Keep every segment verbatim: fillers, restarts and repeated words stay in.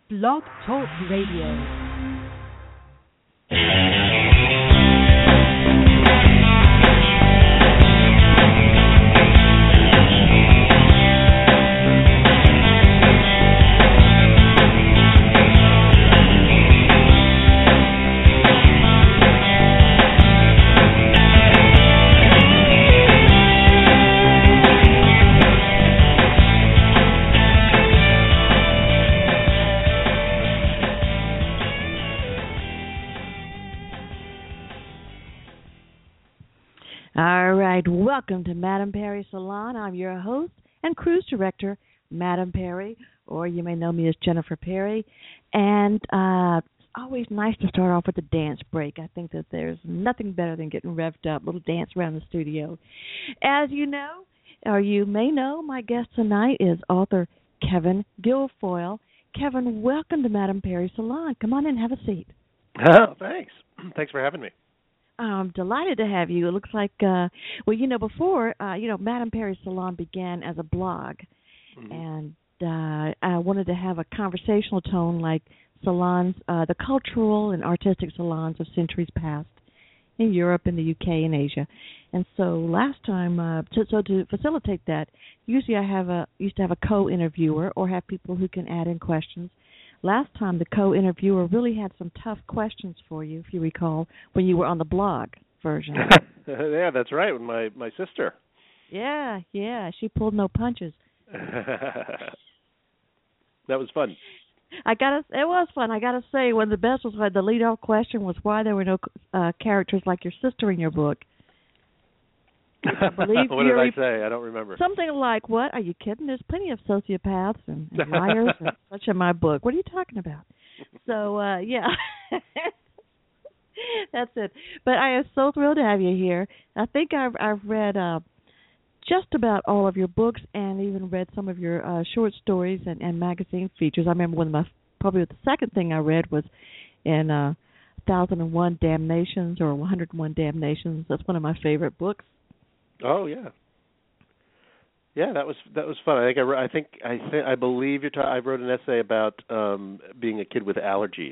Blog Talk Radio. Welcome to Madame Perry Salon. I'm your host and cruise director, Madame Perry, or you may know me as Jennifer Perry. And uh, it's always nice to start off with a dance break. I think that there's nothing better than getting revved up, a little dance around the studio. As you know, or you may know, my guest tonight is author Kevin Guilfoyle. Kevin, welcome to Madame Perry Salon. Come on in, have a seat. Oh, thanks. Thanks for having me. I'm delighted to have you. It looks like, uh, well, you know, before, uh, you know, Madame Perry Salon began as a blog, mm-hmm. and uh, I wanted to have a conversational tone like salons, uh, the cultural and artistic salons of centuries past in Europe, in the U K, and Asia. And so last time, uh, to, so to facilitate that, usually I have a used to have a co-interviewer or have people who can add in questions. Last time, the co-interviewer really had some tough questions for you, if you recall, when you were on the blog version. Yeah, that's right, with my, my sister. Yeah, yeah, she pulled no punches. That was fun. I gotta, it was fun. I gotta say, one of the best was when the lead-off question was why there were no uh, characters like your sister in your book. I believe what did I say? I don't remember. Something like, what? Are you kidding? There's plenty of sociopaths and, and liars and such in my book. What are you talking about? So, uh, yeah. That's it. But I am so thrilled to have you here. I think I've, I've read uh, just about all of your books and even read some of your uh, short stories and, and magazine features. I remember one of my, probably the second thing I read was in uh, one thousand one Damnations or one hundred one Damnations. That's one of my favorite books. Oh yeah, yeah. That was that was fun. I think I, I think I th- I believe you're. Ta- I wrote an essay about um, being a kid with allergies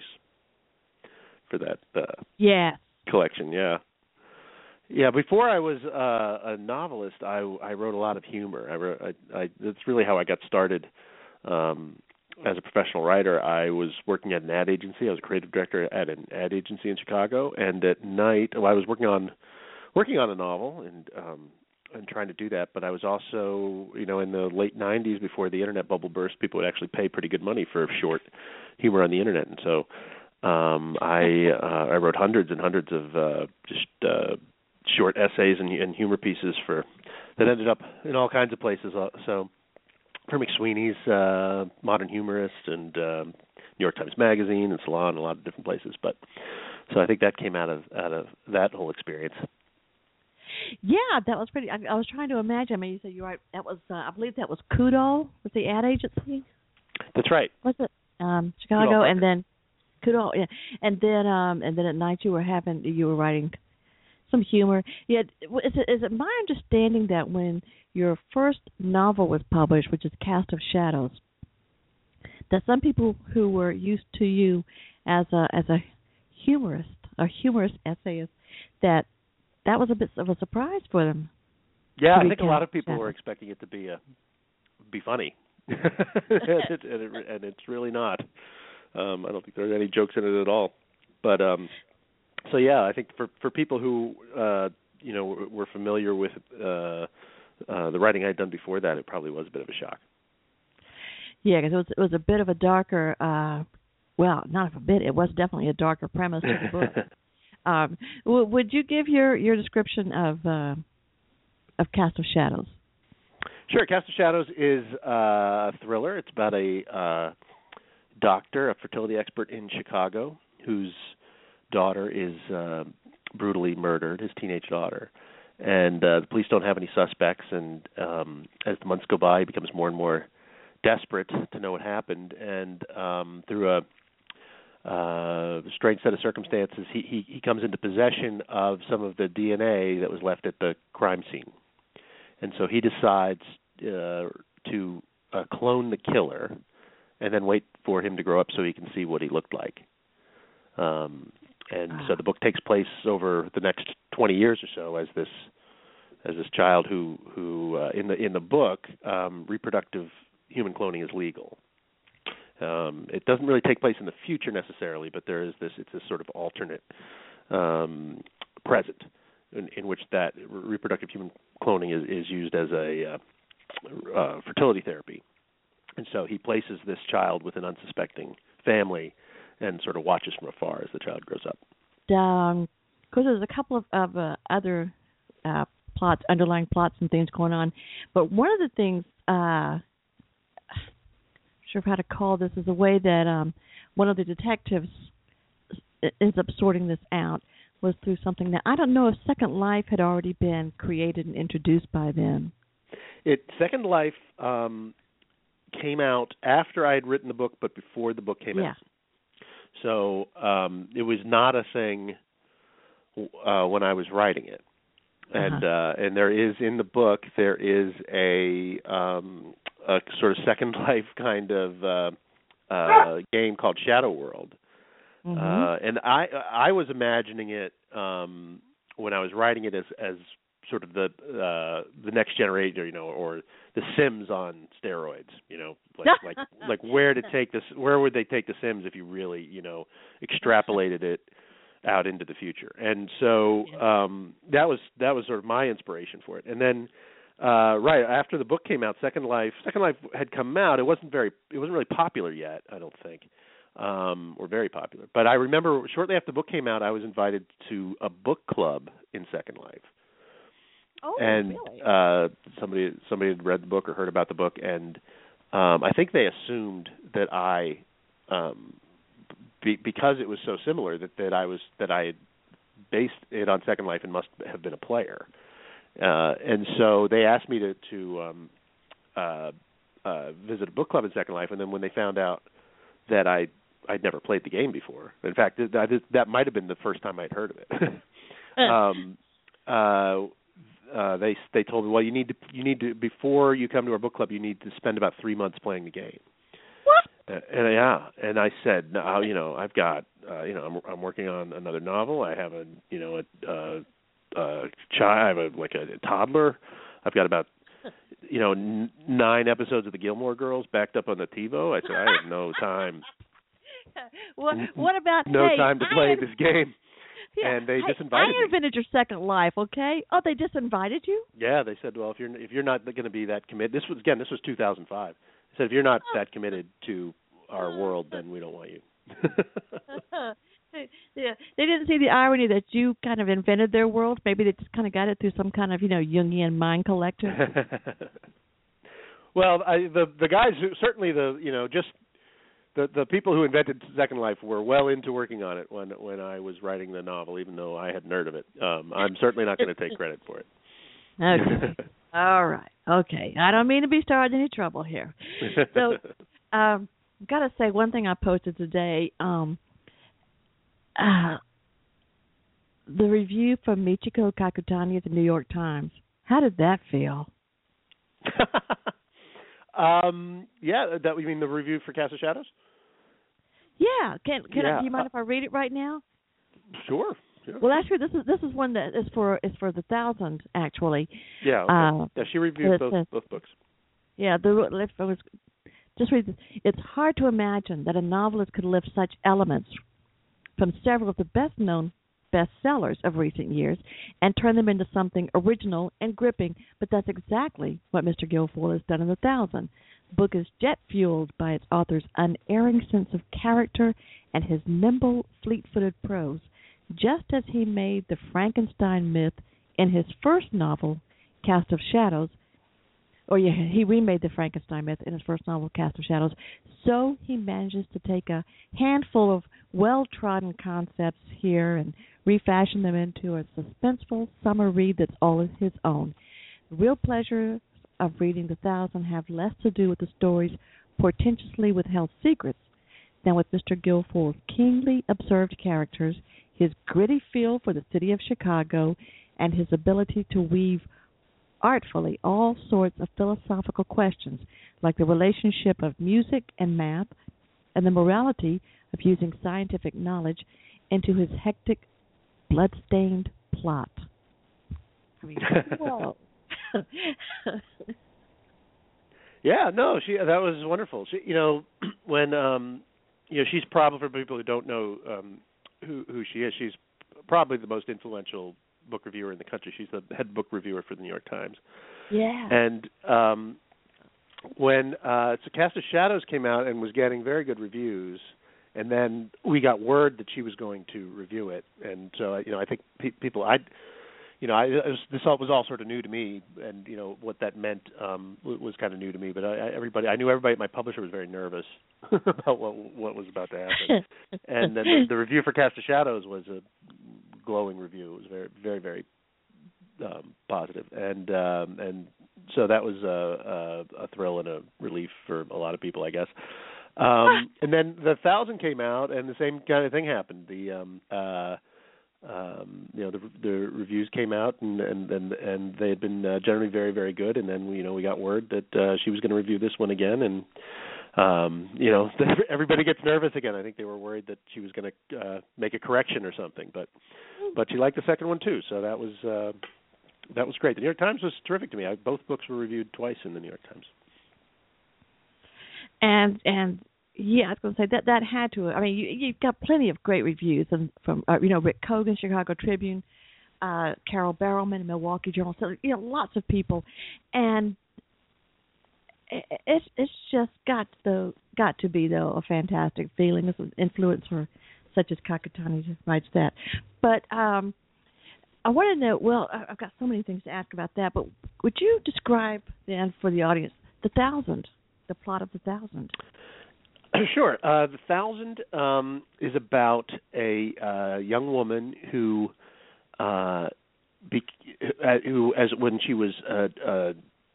for that. Uh, yeah. Collection. Yeah. Yeah. Before I was uh, a novelist, I, I wrote a lot of humor. I wrote. I, I, that's really how I got started um, as a professional writer. I was working at an ad agency. I was a creative director at an ad agency in Chicago, and at night, well, I was working on. working on a novel and um, and trying to do that, but I was also, you know, in the late nineties before the internet bubble burst, people would actually pay pretty good money for short humor on the internet, and so um, I uh, I wrote hundreds and hundreds of uh, just uh, short essays and, and humor pieces for that ended up in all kinds of places. So for McSweeney's uh, Modern Humorist and um, New York Times Magazine and Salon, and a lot of different places, but so I think that came out of out of that whole experience. Yeah, that was pretty. I, I was trying to imagine. I mean, you said you're right. That was, uh, I believe, that was Kudo, was the ad agency. That's right. Was it um, Chicago, and then Kudo, yeah, and then um, and then at night you were having you were writing some humor. Yeah, is it, is it my understanding that when your first novel was published, which is Cast of Shadows, that some people who were used to you as a as a humorist, a humorous essayist, that that was a bit of a surprise for them. Yeah, I think a lot of people were expecting it to be a be funny, and, it, and, it, and it's really not. Um, I don't think there's any jokes in it at all. But um, so yeah, I think for for people who uh, you know were, were familiar with uh, uh, the writing I'd done before that, it probably was a bit of a shock. Yeah, because it was it was a bit of a darker. Uh, well, not a bit. It was definitely a darker premise to the book. Um, w- would you give your, your description of uh, of Cast of Shadows? Sure. Cast of Shadows is uh, a thriller. It's about a uh, doctor, a fertility expert in Chicago, whose daughter is uh, brutally murdered, his teenage daughter. And uh, the police don't have any suspects, and um, as the months go by, he becomes more and more desperate to know what happened. And um, through a Uh, strange set of circumstances, he, he, he comes into possession of some of the D N A that was left at the crime scene. And so he decides uh, to uh, clone the killer and then wait for him to grow up so he can see what he looked like. Um, and ah. so the book takes place over the next twenty years or so as this as this child who who uh, in the in the book um, reproductive human cloning is legal. Um, it doesn't really take place in the future necessarily, but there is this it's this sort of alternate um, present in, in which that reproductive human cloning is, is used as a uh, uh, fertility therapy. And so he places this child with an unsuspecting family and sort of watches from afar as the child grows up. Um, because there's a couple of, of uh, other uh, plots, underlying plots and things going on. But one of the things, uh, I'm not sure how to call this, is the way that um, one of the detectives ends up sorting this out was through something that I don't know if Second Life had already been created and introduced by then. It Second Life um, came out after I had written the book, but before the book came yeah. out. So um, it was not a thing uh, when I was writing it, and uh-huh. uh, and there is in the book there is a um, a sort of Second Life kind of uh, uh, game called Shadow World, mm-hmm. uh, and I I was imagining it um, when I was writing it as as sort of the uh, the next generation, you know, or the Sims on steroids, you know, like like like where to take this, where would they take the Sims if you really, you know, extrapolated it out into the future? And so um, that was that was sort of my inspiration for it. And then uh, right after the book came out, Second Life Second Life had come out. It wasn't very it wasn't really popular yet, I don't think, um, or very popular. But I remember shortly after the book came out, I was invited to a book club in Second Life. Oh, and really? uh, somebody somebody had read the book or heard about the book, and um, I think they assumed that I, um, be, because it was so similar, that, that I was that I had based it on Second Life and must have been a player, uh, and so they asked me to to um, uh, uh, visit a book club in Second Life, and then when they found out that I I'd never played the game before, in fact that that might have been the first time I'd heard of it. um, uh, Uh, they they told me, well, you need to you need to before you come to our book club, you need to spend about three months playing the game. What? Uh, and yeah, and I said, no, you know, I've got, uh, you know, I'm I'm working on another novel. I have a, you know, a, uh, uh, child, I have a like a, a toddler. I've got about, you know, n- nine episodes of the Gilmore Girls backed up on the TiVo. I said, I have no time. what What about no hey, time to play am- this game? Yeah. And they hey, disinvited I invented me. your Second Life, okay? Oh, they disinvited you? Yeah, they said, well, if you're if you're not going to be that committed, this was again, this was two thousand five. They said if you're not that committed to our world, then we don't want you. Yeah, they didn't see the irony that you kind of invented their world. Maybe they just kind of got it through some kind of, you know, Jungian mind collective. Well, I, the the guys who certainly the you know just. The the people who invented Second Life were well into working on it when when I was writing the novel, even though I hadn't heard of it. Um, I'm certainly not going to take credit for it. Okay. All right. Okay. I don't mean to be starting any trouble here. So, um, got to say one thing I posted today. Um, uh, the review from Michiko Kakutani at the New York Times. How did that feel? um, yeah, that you mean the review for Cast of Shadows? Yeah, can can yeah. I, do you mind if I read it right now? Sure. sure. Well, actually, this is this is one that is for is for the thousand actually. Yeah. Okay. Uh, yeah, she reviewed both uh, both books. Yeah, the if I was just read this. It's hard to imagine that a novelist could lift such elements from several of the best known bestsellers of recent years and turn them into something original and gripping. But that's exactly what Mister Guilfoyle has done in the thousand. The book is jet-fueled by its author's unerring sense of character and his nimble, fleet-footed prose, just as he made the Frankenstein myth in his first novel, Cast of Shadows. Or yeah, he remade the Frankenstein myth in his first novel, Cast of Shadows. So he manages to take a handful of well-trodden concepts here and refashion them into a suspenseful summer read that's all his own. The real pleasure of reading The Thousand have less to do with the story's portentously withheld secrets than with Mister Guilfoyle's keenly observed characters, his gritty feel for the city of Chicago, and his ability to weave artfully all sorts of philosophical questions, like the relationship of music and math, and the morality of using scientific knowledge into his hectic, blood-stained plot. I mean, whoa. Yeah, no, she that was wonderful. She, you know, when um, you know, she's probably, for people who don't know um, who who she is, she's probably the most influential book reviewer in the country. She's the head book reviewer for the New York Times. Yeah. And um, when uh, so Cast of Shadows came out and was getting very good reviews, and then we got word that she was going to review it, and so you know, I think pe- people, I, you know, I it was, this all was all sort of new to me, and you know what that meant um, was kind of new to me. But I, I, everybody, I knew everybody. My publisher was very nervous about what what was about to happen, and then the, the review for Cast of Shadows was a glowing review. It was very, very, very um, positive, and um, and so that was a, a, a thrill and a relief for a lot of people, I guess. Um, and then The Thousand came out, and the same kind of thing happened. The um, uh, um, you know the, the reviews came out, and and and, and they had been uh, generally very, very good. And then you know we got word that uh, she was going to review this one again, and um, you know everybody gets nervous again. I think they were worried that she was going to uh, make a correction or something, but but she liked the second one too. So that was uh, that was great. The New York Times was terrific to me. I, both books were reviewed twice in the New York Times. And and yeah, I was going to say that that had to. I mean, you, you've got plenty of great reviews, and from uh, you know Rick Kogan, Chicago Tribune, uh, Carol Barrowman, Milwaukee Journal. So you know, lots of people, and it, it's it's just got the got to be though a fantastic feeling. This was influencer such as Kakatani writes that, but um, I want to know. Well, I've got so many things to ask about that, but would you describe then for the audience The Thousand? The plot of The Thousand. Sure. Uh, the Thousand um, is about a uh, young woman who, uh, be, uh, who, as when she was a, a,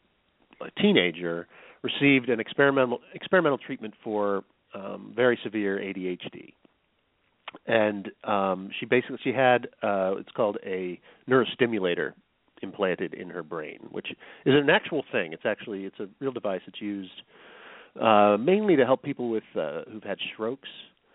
a teenager, received an experimental experimental treatment for um, very severe A D H D, and um, she basically she had uh, it's called a neurostimulator implanted in her brain, which is an actual thing. It's actually it's a real device. It's used uh, mainly to help people with uh, who've had strokes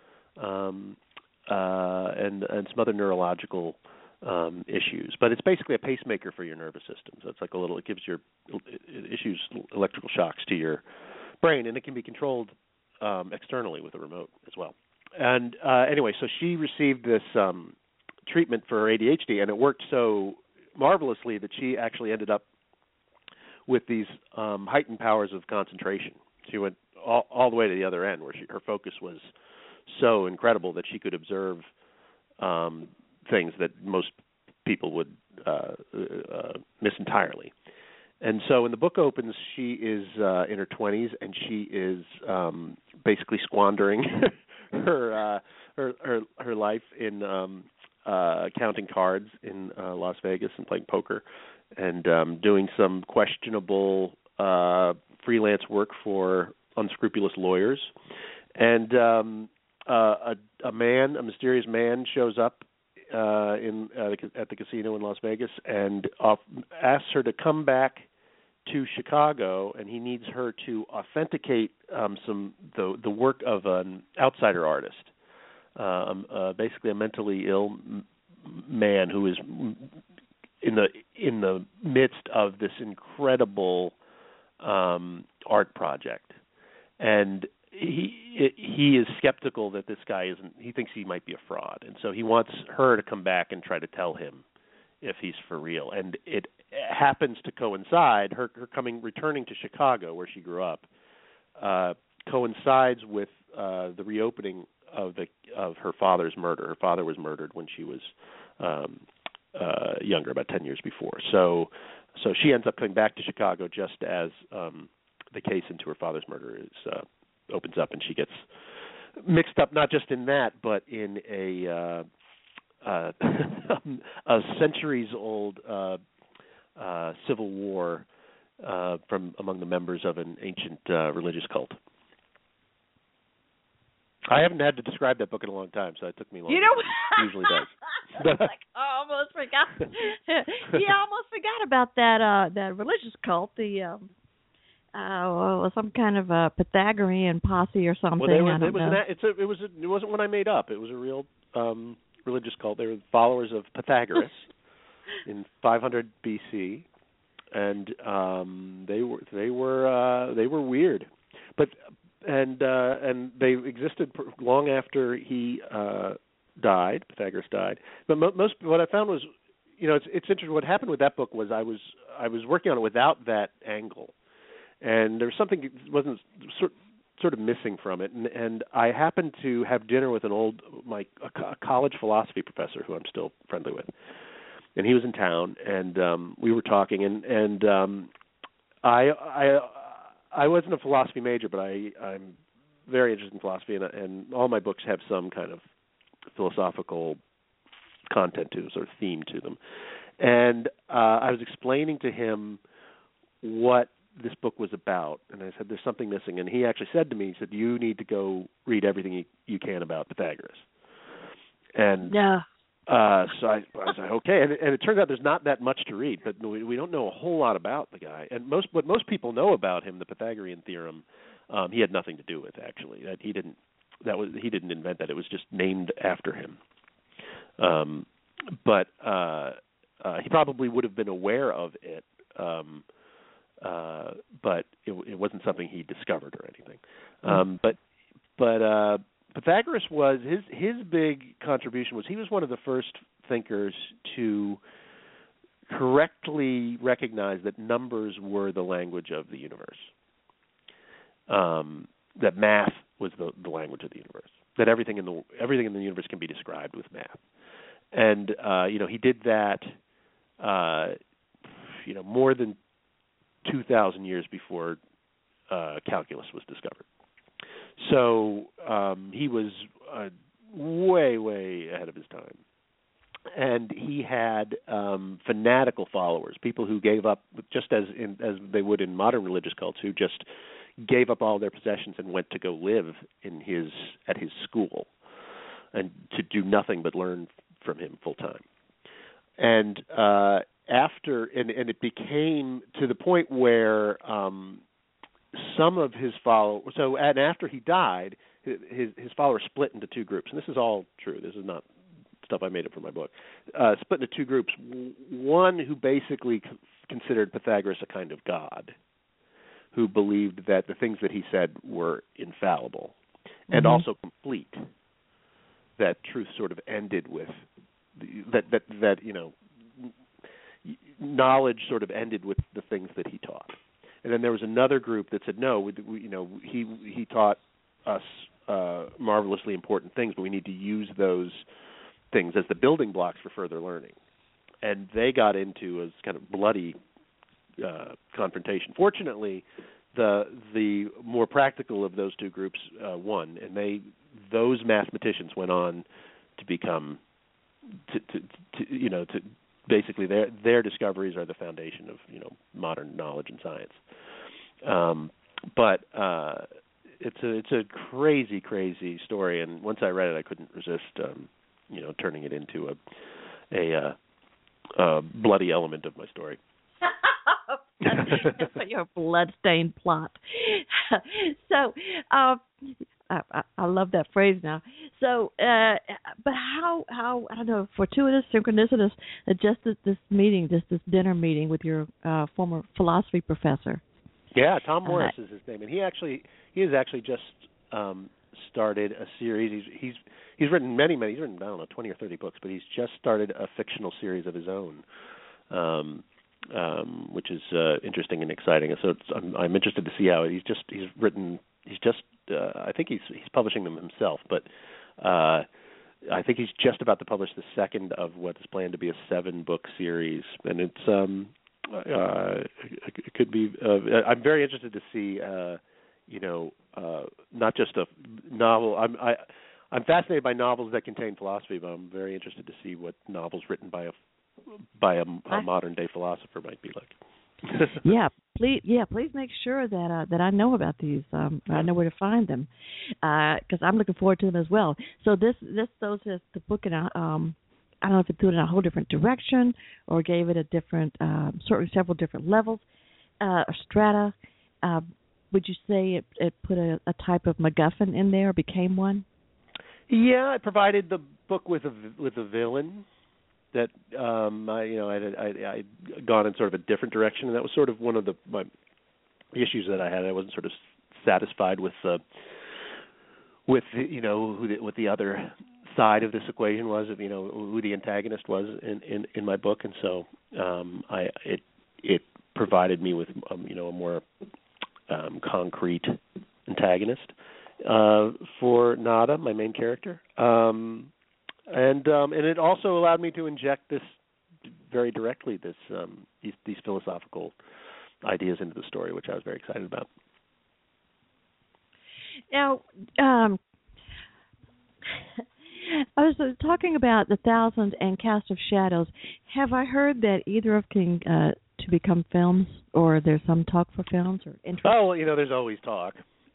um, uh, and and some other neurological um, issues. But it's basically a pacemaker for your nervous system. So it's like a little. It gives your it issues electrical shocks to your brain, and it can be controlled um, externally with a remote as well. And uh, anyway, so she received this um, treatment for A D H D, and it worked so marvelously that she actually ended up with these um, heightened powers of concentration. She went all, all the way to the other end, where she, her focus was so incredible that she could observe um, things that most people would uh, uh, miss entirely. And so when the book opens, she is uh, in her twenties, and she is um, basically squandering her, uh, her her her life in um, uh, counting cards in uh, Las Vegas and playing poker, and um, doing some questionable uh, freelance work for unscrupulous lawyers. And um, uh, a, a man, a mysterious man, shows up uh, in uh, at the casino in Las Vegas and off, asks her to come back to Chicago, and he needs her to authenticate um, some the the work of an outsider artist, um, uh, basically a mentally ill m- man who is in the in the midst of this incredible um, art project, and he he is skeptical that this guy isn't. He thinks he might be a fraud, and so he wants her to come back and try to tell him if he's for real. And it happens to coincide, her, her coming, returning to Chicago, where she grew up, uh, coincides with uh, the reopening of the of her father's murder. Her father was murdered when she was um, uh, younger, about ten years before. So, so she ends up coming back to Chicago just as um, the case into her father's murder is uh, opens up, and she gets mixed up not just in that, but in a uh, uh, a centuries-old uh, uh, civil war uh, from among the members of an ancient uh, religious cult. I haven't had to describe that book in a long time, so it took me long. You know, it usually does. was like, oh, I almost forgot. yeah, I almost forgot about that uh, that religious cult, the um, uh, well, some kind of a Pythagorean posse or something. Well, they were, I don't it was know. an, it's a, it was a, it wasn't one I made up. It was a real um, religious cult. They were followers of Pythagoras in five hundred B C, and um, they were they were uh, they were weird, but and uh, and they existed long after he uh, died. Pythagoras died. But mo- most what I found was, you know, it's it's interesting. What happened with that book was I was I was working on it without that angle. And there was something that wasn't sort sort of missing from it, and, and I happened to have dinner with an old my a college philosophy professor who I'm still friendly with, and he was in town, and um, we were talking, and and um, I I I wasn't a philosophy major, but I I'm very interested in philosophy, and, and all my books have some kind of philosophical content to them, sort of theme to them, and uh, I was explaining to him what this book was about, and I said, there's something missing, and he actually said to me, he said, you need to go read everything you, you can about Pythagoras. And yeah. uh, so I, I was like, okay, and, and it turns out there's not that much to read, but we, we don't know a whole lot about the guy, and most what most people know about him, the Pythagorean theorem, um, he had nothing to do with, actually. That he didn't that was he didn't invent that. It was just named after him. Um, but uh, uh, he probably would have been aware of it. Um, Uh, but it, it wasn't something he discovered or anything. Um, but but uh, Pythagoras was his his big contribution was he was one of the first thinkers to correctly recognize that numbers were the language of the universe. Um, that math was the, the language of the universe. That everything in the everything in the universe can be described with math. And uh, you know he did that. Uh, you know more than two thousand years before uh, calculus was discovered. So um, he was uh, way, way ahead of his time. And he had um, fanatical followers, people who gave up, just as in, as they would in modern religious cults, who just gave up all their possessions and went to go live in his at his school and to do nothing but learn from him full time. And uh, after, and, and it became to the point where um, some of his followers, so and after he died, his his followers split into two groups. And this is all true. This is not stuff I made up for my book. Uh, split into two groups. One who basically c- considered Pythagoras a kind of god, who believed that the things that he said were infallible mm-hmm. and also complete. That truth sort of ended with the, that that that you know. knowledge sort of ended with the things that he taught. And then there was another group that said, no, we, we, you know, he he taught us uh, marvelously important things, but we need to use those things as the building blocks for further learning. And they got into a kind of bloody uh, confrontation. Fortunately, the the more practical of those two groups uh, won, and they those mathematicians went on to become, to, to, to you know, to basically their their discoveries are the foundation of you know modern knowledge and science. Um, but uh, it's a it's a crazy crazy story, and once I read it, I couldn't resist um, you know turning it into a a, uh, a bloody element of my story. Your blood-stained plot. so, uh, I, I, I love that phrase now. So, uh, but how, how I don't know, fortuitous, synchronicitous, uh, just this, this meeting, just this dinner meeting with your uh, former philosophy professor. Yeah, Tom Morris uh, is his name, and he actually he has actually just um, started a series. He's he's he's written many many. He's written I don't know twenty or thirty books, but he's just started a fictional series of his own. Um, Um, which is uh, interesting and exciting. So it's, I'm, I'm interested to see how he's just he's written. He's just uh, I think he's he's publishing them himself, but uh, I think he's just about to publish the second of what is planned to be a seven book series, and it's um, uh, it could be. Uh, I'm very interested to see uh, you know uh, not just a novel. I'm I, I'm fascinated by novels that contain philosophy, but I'm very interested to see what novels written by a by a, a modern day philosopher might be like. yeah, please, yeah, please make sure that uh, that I know about these. Um, I know where to find them because uh, I'm looking forward to them as well. So this this those is the book, and um, I don't know if it threw it in a whole different direction or gave it a different, um, certainly several different levels, uh, or strata. Uh, would you say it, it put a, a type of MacGuffin in there or became one? Yeah, it provided the book with a with a villain that um, I you know I I I'd gone in sort of a different direction, and that was sort of one of the my issues that I had. I wasn't sort of satisfied with uh, with you know who the, what the other side of this equation was, you know who the antagonist was in, in, in my book, and so um, I it it provided me with um, you know a more um, concrete antagonist uh, for Nada, my main character, um, and um, and it also allowed me to inject this very directly this um, these, these philosophical ideas into the story, which I was very excited about. Now, um, I was uh, talking about the Thousand and Cast of Shadows. Have I heard that either of them uh, to become films, or there's some talk for films or interest? Oh, well, you know, there's always talk.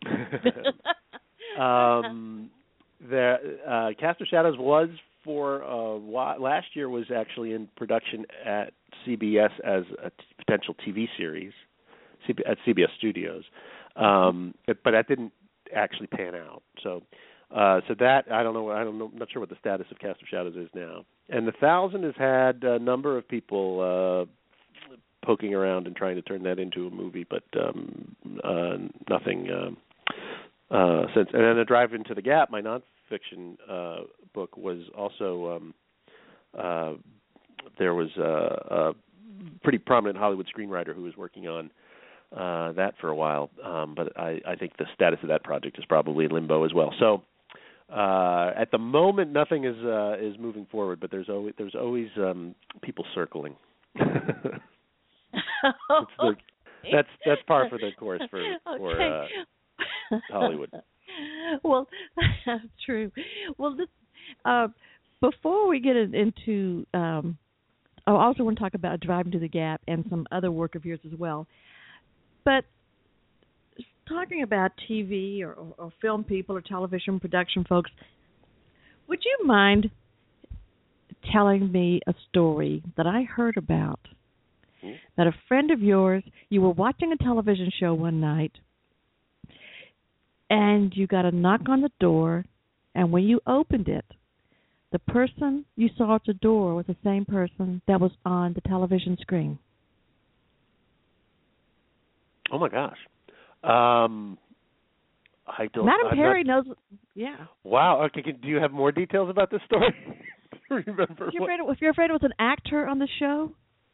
um, the uh, Cast of Shadows was for uh, while, last year was actually in production at C B S as a t- potential T V series C B, at C B S Studios, um, but, but that didn't actually pan out. So. Uh, so that I don't know. I don't know. I'm not sure what the status of Cast of Shadows is now. And the Thousand has had a number of people uh, poking around and trying to turn that into a movie, but um, uh, nothing um, uh, since. And then A Drive Into the Gap, my nonfiction uh, book, was also um, uh, there was a, a pretty prominent Hollywood screenwriter who was working on uh, that for a while. Um, but I, I think the status of that project is probably in limbo as well. So. Uh, at the moment, nothing is uh, is moving forward, but there's always there's always um, people circling. the, that's that's par for the course for for uh, Hollywood. Well, that's true. Well, this, uh, before we get into, um, I also want to talk about Driving to the Gap and some other work of yours as well, but. Talking about T V or, or, or film people or television production folks, would you mind telling me a story that I heard about? Mm-hmm. That a friend of yours, you were watching a television show one night, and you got a knock on the door, and when you opened it, the person you saw at the door was the same person that was on the television screen. Oh, my gosh. Um, I don't. Madam I'm Perry not, knows. Yeah. Wow. Okay. Can, do you have more details about this story? Remember? If you're, afraid, if you're afraid it was an actor on the show.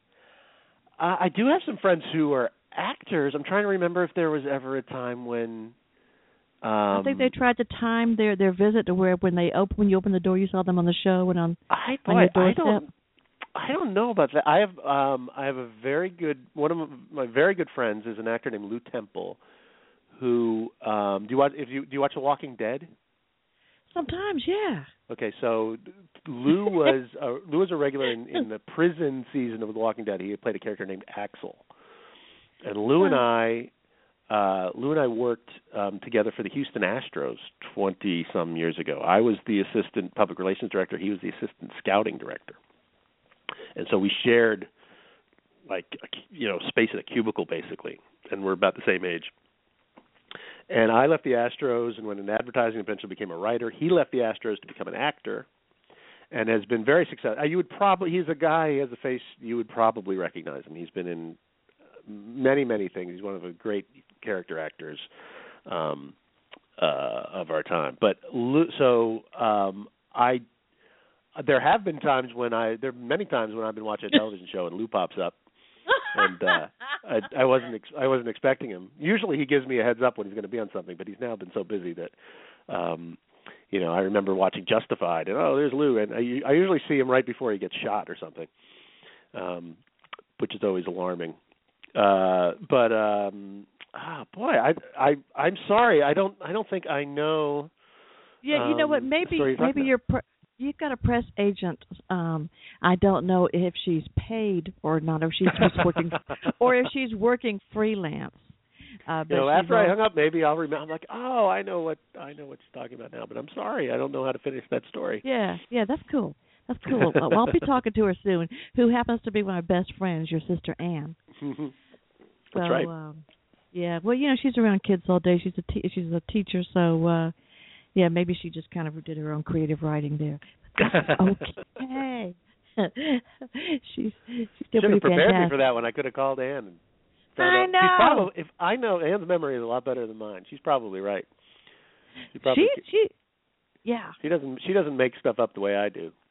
Uh, I do have some friends who are actors. I'm trying to remember if there was ever a time when. Um, I think they tried to time their, their visit to where when they open when you open the door you saw them on the show and on, I, boy, on your doorstep. I don't. I don't know about that. I have um, I have a very good one of my very good friends is an actor named Lou Temple. Who um, do you watch? If you do you watch The Walking Dead? Sometimes, yeah. Okay, so Lou was uh, Lou was a regular in, in the prison season of The Walking Dead. He played a character named Axel, and Lou and I, uh, Lou and I worked um, together for the Houston Astros twenty some years ago. I was the assistant public relations director. He was the assistant scouting director, and so we shared like you know space in a cubicle basically, and we're about the same age. And I left the Astros and went in advertising, eventually became a writer. He left the Astros to become an actor and has been very successful. You would probably, he's a guy, he has a face, you would probably recognize him. He's been in many, many things. He's one of the great character actors um, uh, of our time. But so um, I, there have been times when I, there are many times when I've been watching a television show and Lou pops up. and uh, I, I wasn't ex- I wasn't expecting him. Usually he gives me a heads up when he's going to be on something, but he's now been so busy that, um, you know, I remember watching Justified, and oh, there's Lou, and I, I usually see him right before he gets shot or something, um, which is always alarming. Uh, but um, ah, boy, I I I'm sorry, I don't I don't think I know. Yeah, you know what? Um, maybe you're maybe you're. Pr- You've got a press agent. Um, I don't know if she's paid or not, or if she's just working, or if she's working freelance. Uh, but you know, after all... I hung up, maybe I'll remember. I'm like, oh, I know what I know what she's talking about now. But I'm sorry, I don't know how to finish that story. Yeah, yeah, that's cool. That's cool. Well, I'll be talking to her soon. Who happens to be my best friend, your sister Ann. That's so, right. Um, yeah. Well, you know, she's around kids all day. She's a te- she's a teacher, so uh, yeah, maybe she just kind of did her own creative writing there. Okay. she's she's still should have prepared fantastic. me for that one. I could have called Ann. And I out. know. She's probably, if I know Ann's memory is a lot better than mine. She's probably right. She probably she she yeah. She doesn't she doesn't make stuff up the way I do.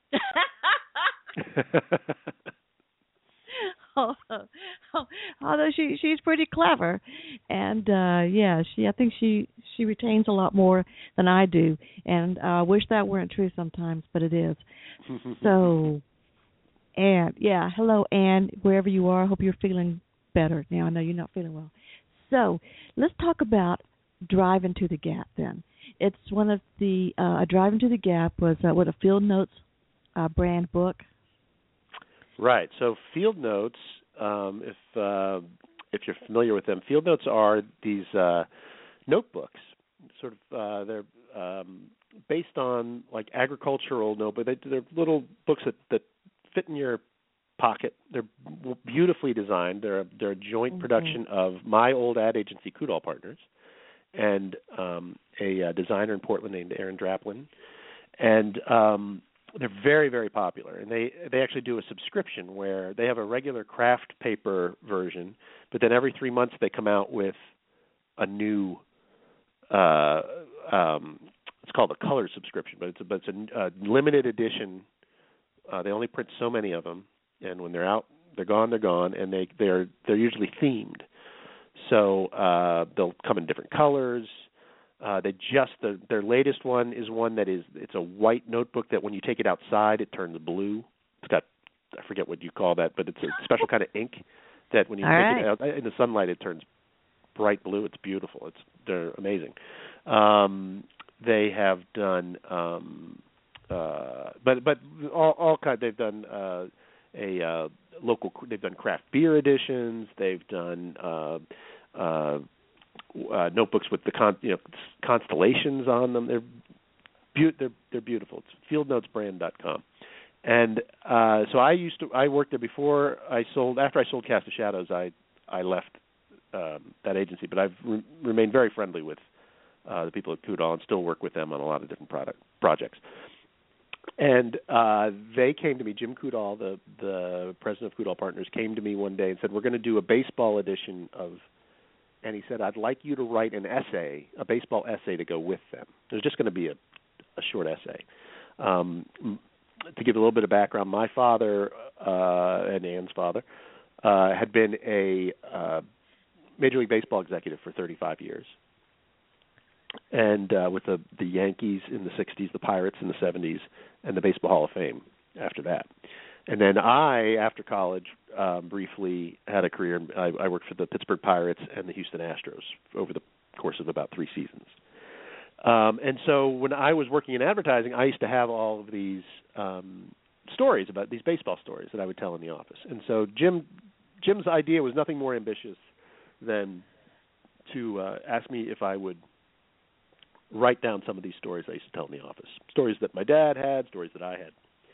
oh, oh, although she she's pretty clever, and uh, yeah, she I think she she retains a lot more than I do, and I uh, wish that weren't true sometimes, but it is. So, Ann, yeah, hello, Ann, wherever you are. I hope you're feeling better now. I know you're not feeling well. So let's talk about Driving to the Gap then. It's one of the uh, Driving to the Gap was uh, what a Field Notes uh, brand book. Right. So Field Notes, um, if uh, if you're familiar with them, Field Notes are these uh, notebooks. Sort of, uh, they're um, based on like agricultural notebooks. They, they're little books that, that fit in your pocket. They're beautifully designed. They're a, they're a joint mm-hmm. production of my old ad agency, Coudal Partners, and um, a uh, designer in Portland named Aaron Draplin. And um, they're very, very popular. And they, they actually do a subscription where they have a regular craft paper version, but then every three months they come out with a new, uh, um, it's called a color subscription, but it's a, but it's a, a limited edition. Uh, they only print so many of them, and when they're out, they're gone, they're gone, and they, they're, they're usually themed. So uh, they'll come in different colors. Uh, they just the, their latest one is one that is it's a white notebook that when you take it outside it turns blue. It's got I forget what you call that, but it's a special kind of ink that when you All take right. it out in the sunlight it turns bright blue. It's beautiful. It's they're amazing. Um, they have done, um, uh, but but all, all kind. They've done uh, a uh, local. They've done craft beer editions. They've done. Uh, uh, Uh, notebooks with the con- you know constellations on them. They're be- they're they're beautiful. It's field notes brand dot com. And uh, so I used to I worked there before I sold. After I sold Cast of Shadows, I I left um, that agency, but I've re- remained very friendly with uh, the people at Coudal and still work with them on a lot of different product projects. And uh, they came to me. Jim Coudal, the the president of Coudal Partners, came to me one day and said, "We're going to do a baseball edition of." And he said, I'd like you to write an essay, a baseball essay to go with them. There's just going to be a, a short essay. Um, to give a little bit of background, my father uh, and Ann's father uh, had been a uh, Major League Baseball executive for thirty-five years. And uh, with the, the Yankees in the sixties, the Pirates in the seventies, and the Baseball Hall of Fame after that. And then I, after college, um, briefly had a career. I, I worked for the Pittsburgh Pirates and the Houston Astros over the course of about three seasons. Um, and so when I was working in advertising, I used to have all of these um, stories about these baseball stories that I would tell in the office. And so Jim, Jim's idea was nothing more ambitious than to uh, ask me if I would write down some of these stories I used to tell in the office, stories that my dad had, stories that I had.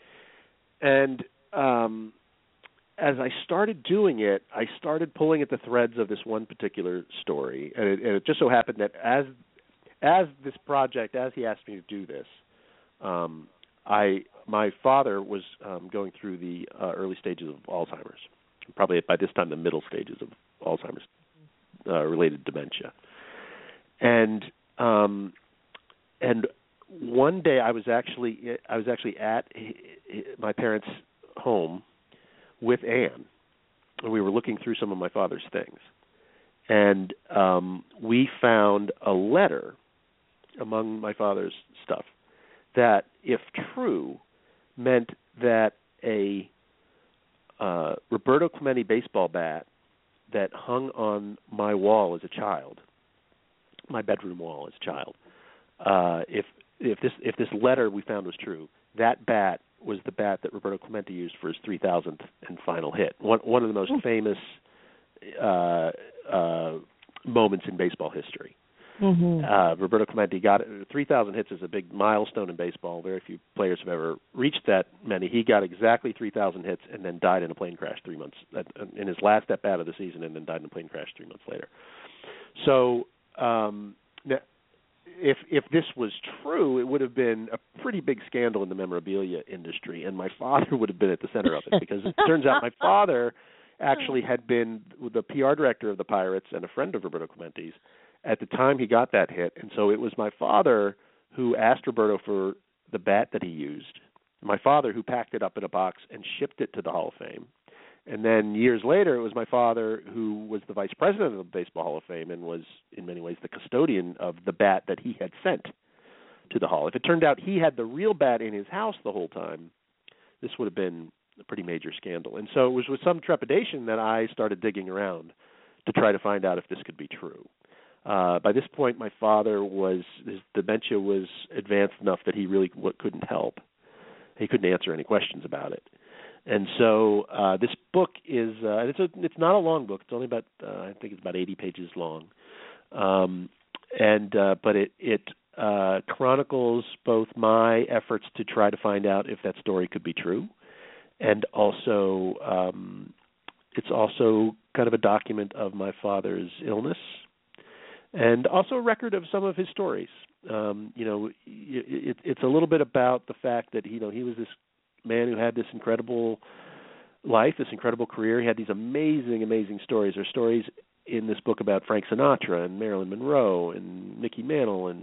And um, as I started doing it, I started pulling at the threads of this one particular story, and it, and it just so happened that as as this project, as he asked me to do this, um, I my father was um, going through the uh, early stages of Alzheimer's, probably by this time the middle stages of Alzheimer's uh, related dementia, and um, and one day I was actually I was actually at my parents' home with Ann, and we were looking through some of my father's things, and um, we found a letter among my father's stuff that, if true, meant that a uh, Roberto Clemente baseball bat that hung on my wall as a child, my bedroom wall as a child, uh, if if this if this letter we found was true, that bat was the bat that Roberto Clemente used for his three thousandth and final hit. One one of the most famous uh, uh, moments in baseball history. Mm-hmm. Uh, Roberto Clemente got three thousand hits is a big milestone in baseball. Very few players have ever reached that many. He got exactly three thousand hits and then died in a plane crash three months in his last at bat of the season, and then died in a plane crash three months later. So, um, if if this was true, it would have been a pretty big scandal in the memorabilia industry, and my father would have been at the center of it, because it turns out my father actually had been the P R director of the Pirates and a friend of Roberto Clemente's at the time he got that hit. And so it was my father who asked Roberto for the bat that he used, my father who packed it up in a box and shipped it to the Hall of Fame. And then years later, it was my father who was the vice president of the Baseball Hall of Fame and was, in many ways, the custodian of the bat that he had sent to the Hall. If it turned out he had the real bat in his house the whole time, this would have been a pretty major scandal. And so it was with some trepidation that I started digging around to try to find out if this could be true. Uh, by this point, my father was, his dementia was advanced enough that he really couldn't help. He couldn't answer any questions about it. And so uh, this book is, uh, it's a, it's not a long book. It's only about, uh, I think it's about eighty pages long. Um, and, uh, but it, it uh, chronicles both my efforts to try to find out if that story could be true. And also, um, it's also kind of a document of my father's illness, and also a record of some of his stories. Um, you know, it, it's a little bit about the fact that, you know, he was this man who had this incredible life, this incredible career. He had these amazing, amazing stories. There are stories in this book about Frank Sinatra and Marilyn Monroe and Mickey Mantle, and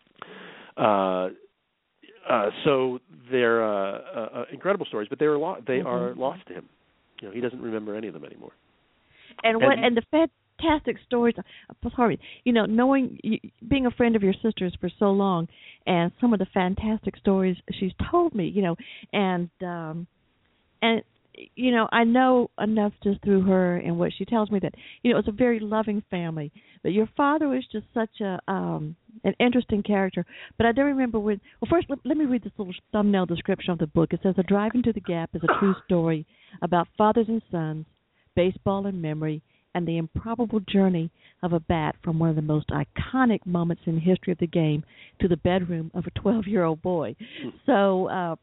uh, uh, so they're uh, uh, incredible stories. But they are lo- they mm-hmm. are lost to him. You know, he doesn't remember any of them anymore. And what and, and the Fed. Fantastic stories. Sorry, you know, knowing, being a friend of your sister's for so long, and some of the fantastic stories she's told me, you know, and um, and you know, I know enough just through her and what she tells me that, you know, it's a very loving family. But your father was just such a um, an interesting character. But I do remember when. Well, first let, let me read this little thumbnail description of the book. It says, "A Drive into the Gap is a true story about fathers and sons, baseball and memory, and the improbable journey of a bat from one of the most iconic moments in the history of the game to the bedroom of a twelve-year-old boy." So, uh,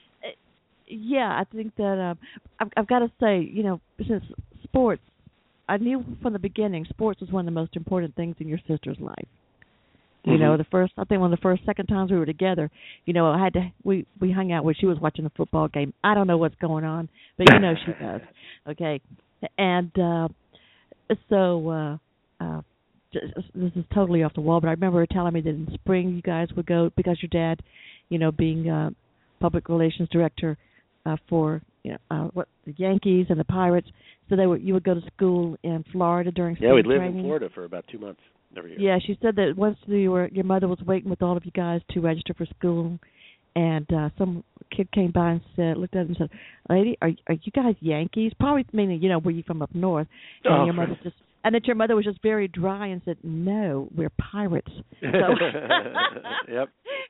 yeah, I think that uh, I've, I've got to say, you know, since sports, I knew from the beginning sports was one of the most important things in your sister's life. You mm-hmm. know, the first, I think one of the first, second times we were together, you know, I had to, we, we hung out when she was watching a football game. I don't know what's going on, but you know she does. Okay. And, uh, So uh, uh, this is totally off the wall, but I remember her telling me that in spring you guys would go, because your dad, you know, being uh, public relations director uh, for you know uh, what the Yankees and the Pirates, so they would you would go to school in Florida during spring yeah, we'd live training. in Florida for about two months every year. Yeah, she said that once you were, your mother was waiting with all of you guys to register for school, and uh, some kid came by and said, looked at her and said, "Lady, are are you guys Yankees?" Probably meaning, you know, were you from up north? And oh, your mother just, and that your mother was just very dry and said, "No, we're Pirates." So, yep.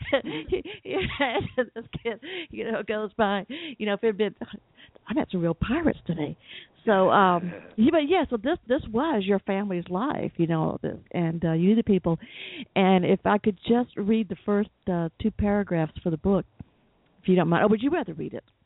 yeah, this kid, you know, goes by, you know, if it had been, I met some real pirates today. So, um, yeah, but yeah, so this this was your family's life, you know, and uh, you knew the people. And if I could just read the first uh, two paragraphs for the book, if you don't mind, or would you rather read it?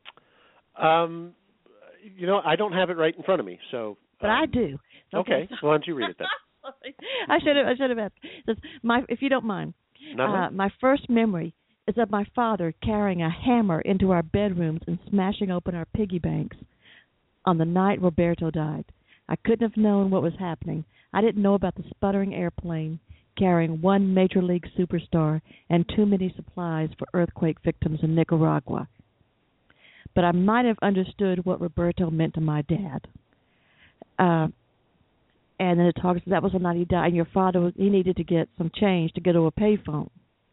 Um, you know, I don't have it right in front of me, so. But um, I do. Okay, okay. Well, why don't you read it then? I should have. I should have asked. Says, my, if you don't mind, uh, my first memory is of my father carrying a hammer into our bedrooms and smashing open our piggy banks on the night Roberto died. I couldn't have known what was happening. I didn't know about the sputtering airplane carrying one major league superstar and too many supplies for earthquake victims in Nicaragua. But I might have understood what Roberto meant to my dad. Uh, and then it talks, that was the night he died, and your father, was, he needed to get some change to go to a payphone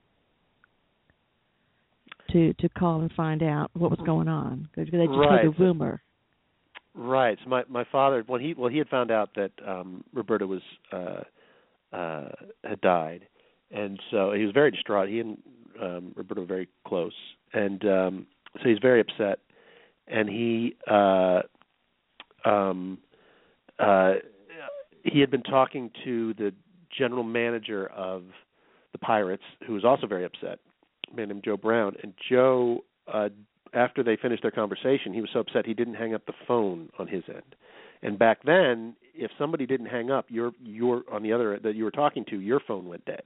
to to call and find out what was going on. Because they just right. heard a rumor. Right. So my my father, when he well he had found out that um, Roberto was uh, uh, had died, and so he was very distraught. He and um, Roberto were very close, and um, so he's very upset. And he uh, um, uh, he had been talking to the general manager of the Pirates, who was also very upset, a man named Joe Brown. And Joe, uh, after they finished their conversation, he was so upset he didn't hang up the phone on his end. And back then, if somebody didn't hang up, your your on the other that you were talking to, your phone went dead.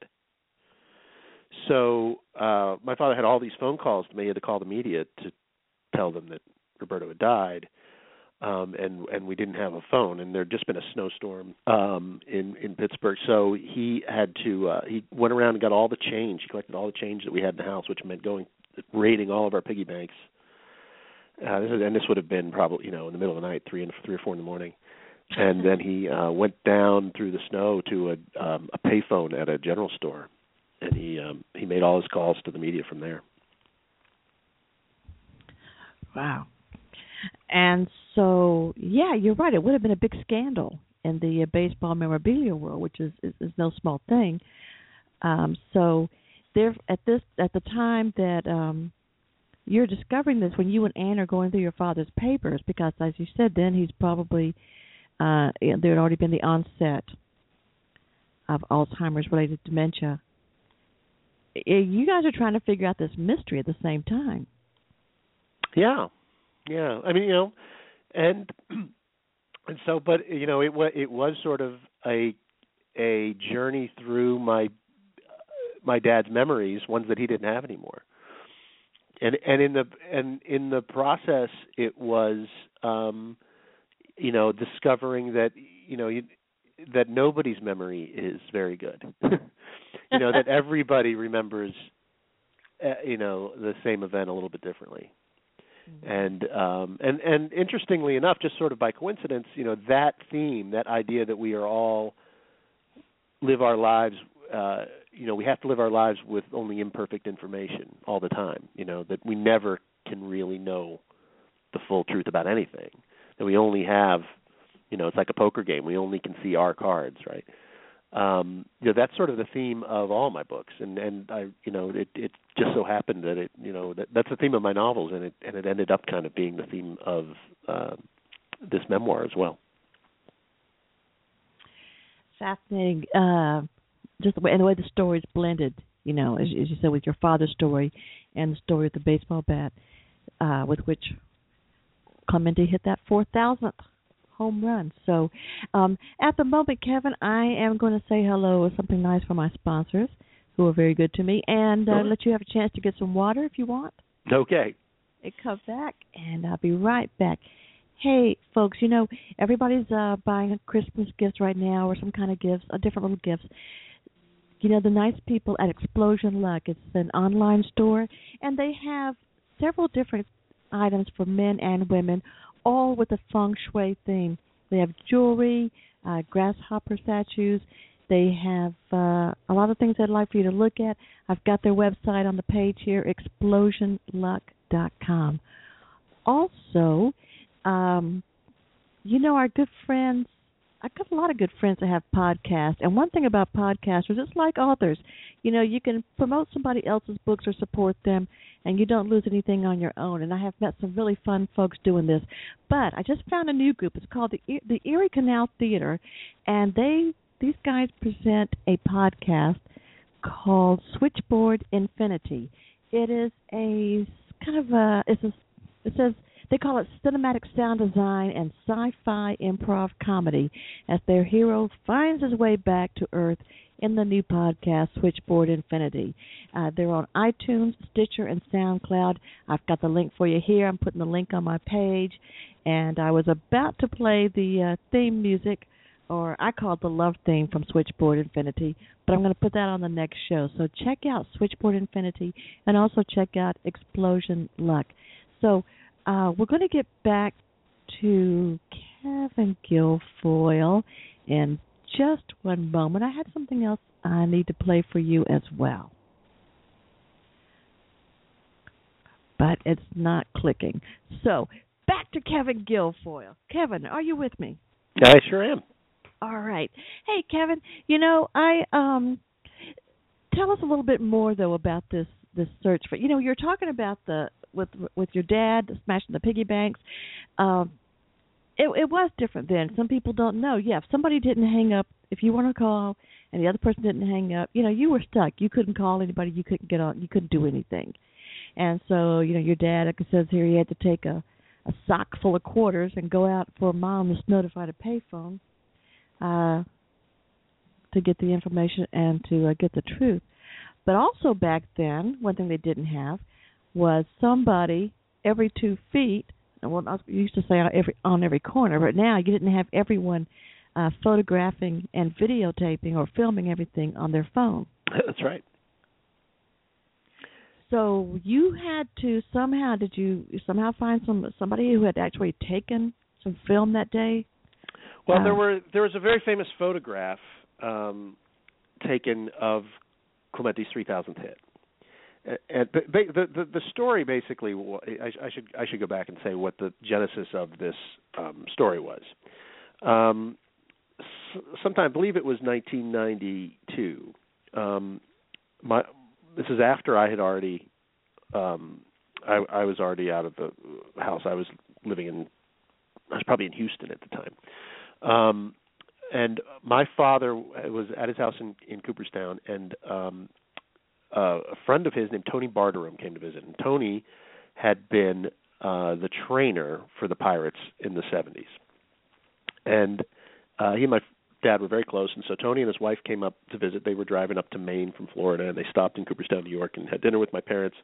So uh, my father had all these phone calls to me. He had to call the media to tell them that Roberto had died, um, and and we didn't have a phone. And there had just been a snowstorm um, in in Pittsburgh, so he had to. Uh, he went around and got all the change. He collected all the change that we had in the house, which meant going raiding all of our piggy banks. Uh, this is, and this would have been probably, you know, in the middle of the night, three and three or four in the morning. And then he uh, went down through the snow to a, um, a payphone at a general store, and he um, he made all his calls to the media from there. Wow. And so, yeah, you're right. It would have been a big scandal in the uh, baseball memorabilia world, which is, is, is no small thing. Um, so, there at this at the time that um, you're discovering this, when you and Ann are going through your father's papers, because as you said, then he's probably uh, there had already been the onset of Alzheimer's-related dementia. You guys are trying to figure out this mystery at the same time. Yeah, yeah. I mean, you know, and and so, but you know, it was it was sort of a a journey through my my dad's memories, ones that he didn't have anymore. And and in the and in the process, it was um, you know discovering that you know you, that nobody's memory is very good. You know that everybody remembers uh, you know the same event a little bit differently. Mm-hmm. And um, and and interestingly enough, just sort of by coincidence, you know that theme, that idea that we are all live our lives. Uh, you know, we have to live our lives with only imperfect information all the time, you know, that we never can really know the full truth about anything, that we only have, you know, it's like a poker game. We only can see our cards, right? Um, you know, that's sort of the theme of all my books. And, and I, you know, it, it just so happened that it, you know, that, that's the theme of my novels, and it, and it ended up kind of being the theme of uh, this memoir as well. Fascinating. Uh Just the way, and the way the stories blended, you know, as, as you said, with your father's story and the story of the baseball bat, uh, with which Clemente hit that four thousandth home run. So um, at the moment, Kevin, I am going to say hello with something nice for my sponsors, who are very good to me, and uh, sure. let you have a chance to get some water if you want. Okay. And come back, and I'll be right back. Hey, folks, you know, everybody's uh, buying a Christmas gift right now, or some kind of gifts, uh, different little gifts. You know, the nice people at Explosion Luck, it's an online store, and they have several different items for men and women, all with a feng shui theme. They have jewelry, uh, grasshopper statues. They have uh, a lot of things I'd like for you to look at. I've got their website on the page here, explosion luck dot com. Also, um, you know, our good friends, I've got a lot of good friends that have podcasts, and one thing about podcasters, it's like authors. You know, you can promote somebody else's books or support them, and you don't lose anything on your own. And I have met some really fun folks doing this. But I just found a new group. It's called the the Erie Canal Theater, and they these guys present a podcast called Switchboard Infinity. It is a kind of a it's a it says. They call it cinematic sound design and sci-fi improv comedy as their hero finds his way back to Earth in the new podcast, Switchboard Infinity. Uh, they're on iTunes, Stitcher, and SoundCloud. I've got the link for you here. I'm putting the link on my page. And I was about to play the uh, theme music, or I call it the love theme from Switchboard Infinity, but I'm going to put that on the next show. So check out Switchboard Infinity and also check out Explosion Luck. So Uh, we're going to get back to Kevin Guilfoyle in just one moment. I had something else I need to play for you as well. But it's not clicking. So, back to Kevin Guilfoyle. Kevin, are you with me? I sure am. All right. Hey, Kevin, you know, I um, tell us a little bit more, though, about this, this search for, you know, you're talking about the, with with your dad smashing the piggy banks. Um, it, it was different then. Some people don't know. Yeah, if somebody didn't hang up, if you want to call and the other person didn't hang up, you know, you were stuck. You couldn't call anybody. You couldn't get on. You couldn't do anything. And so, you know, your dad, like it says here, he had to take a, a sock full of quarters and go out for a mile on this notified a payphone uh, to get the information and to uh, get the truth. But also back then, one thing they didn't have was somebody every two feet. Well, I used to say on every on every corner, but now you didn't have everyone uh, photographing and videotaping or filming everything on their phone. That's right. So you had to somehow, did you somehow find some somebody who had actually taken some film that day? Well, uh, there were there was a very famous photograph um, taken of Clementi's three thousandth hit. And the, the the story basically, I, I should I should go back and say what the genesis of this um, story was. Um, sometime, I believe it was nineteen ninety-two. Um, my this is after I had already, um, I, I was already out of the house. I was living in, I was probably in Houston at the time, um, and my father was at his house in, in Cooperstown, and um, Uh, a friend of his named Tony Barterum came to visit, and Tony had been uh, the trainer for the Pirates in the seventies. And uh, he and my dad were very close, and so Tony and his wife came up to visit. They were driving up to Maine from Florida, and they stopped in Cooperstown, New York, and had dinner with my parents.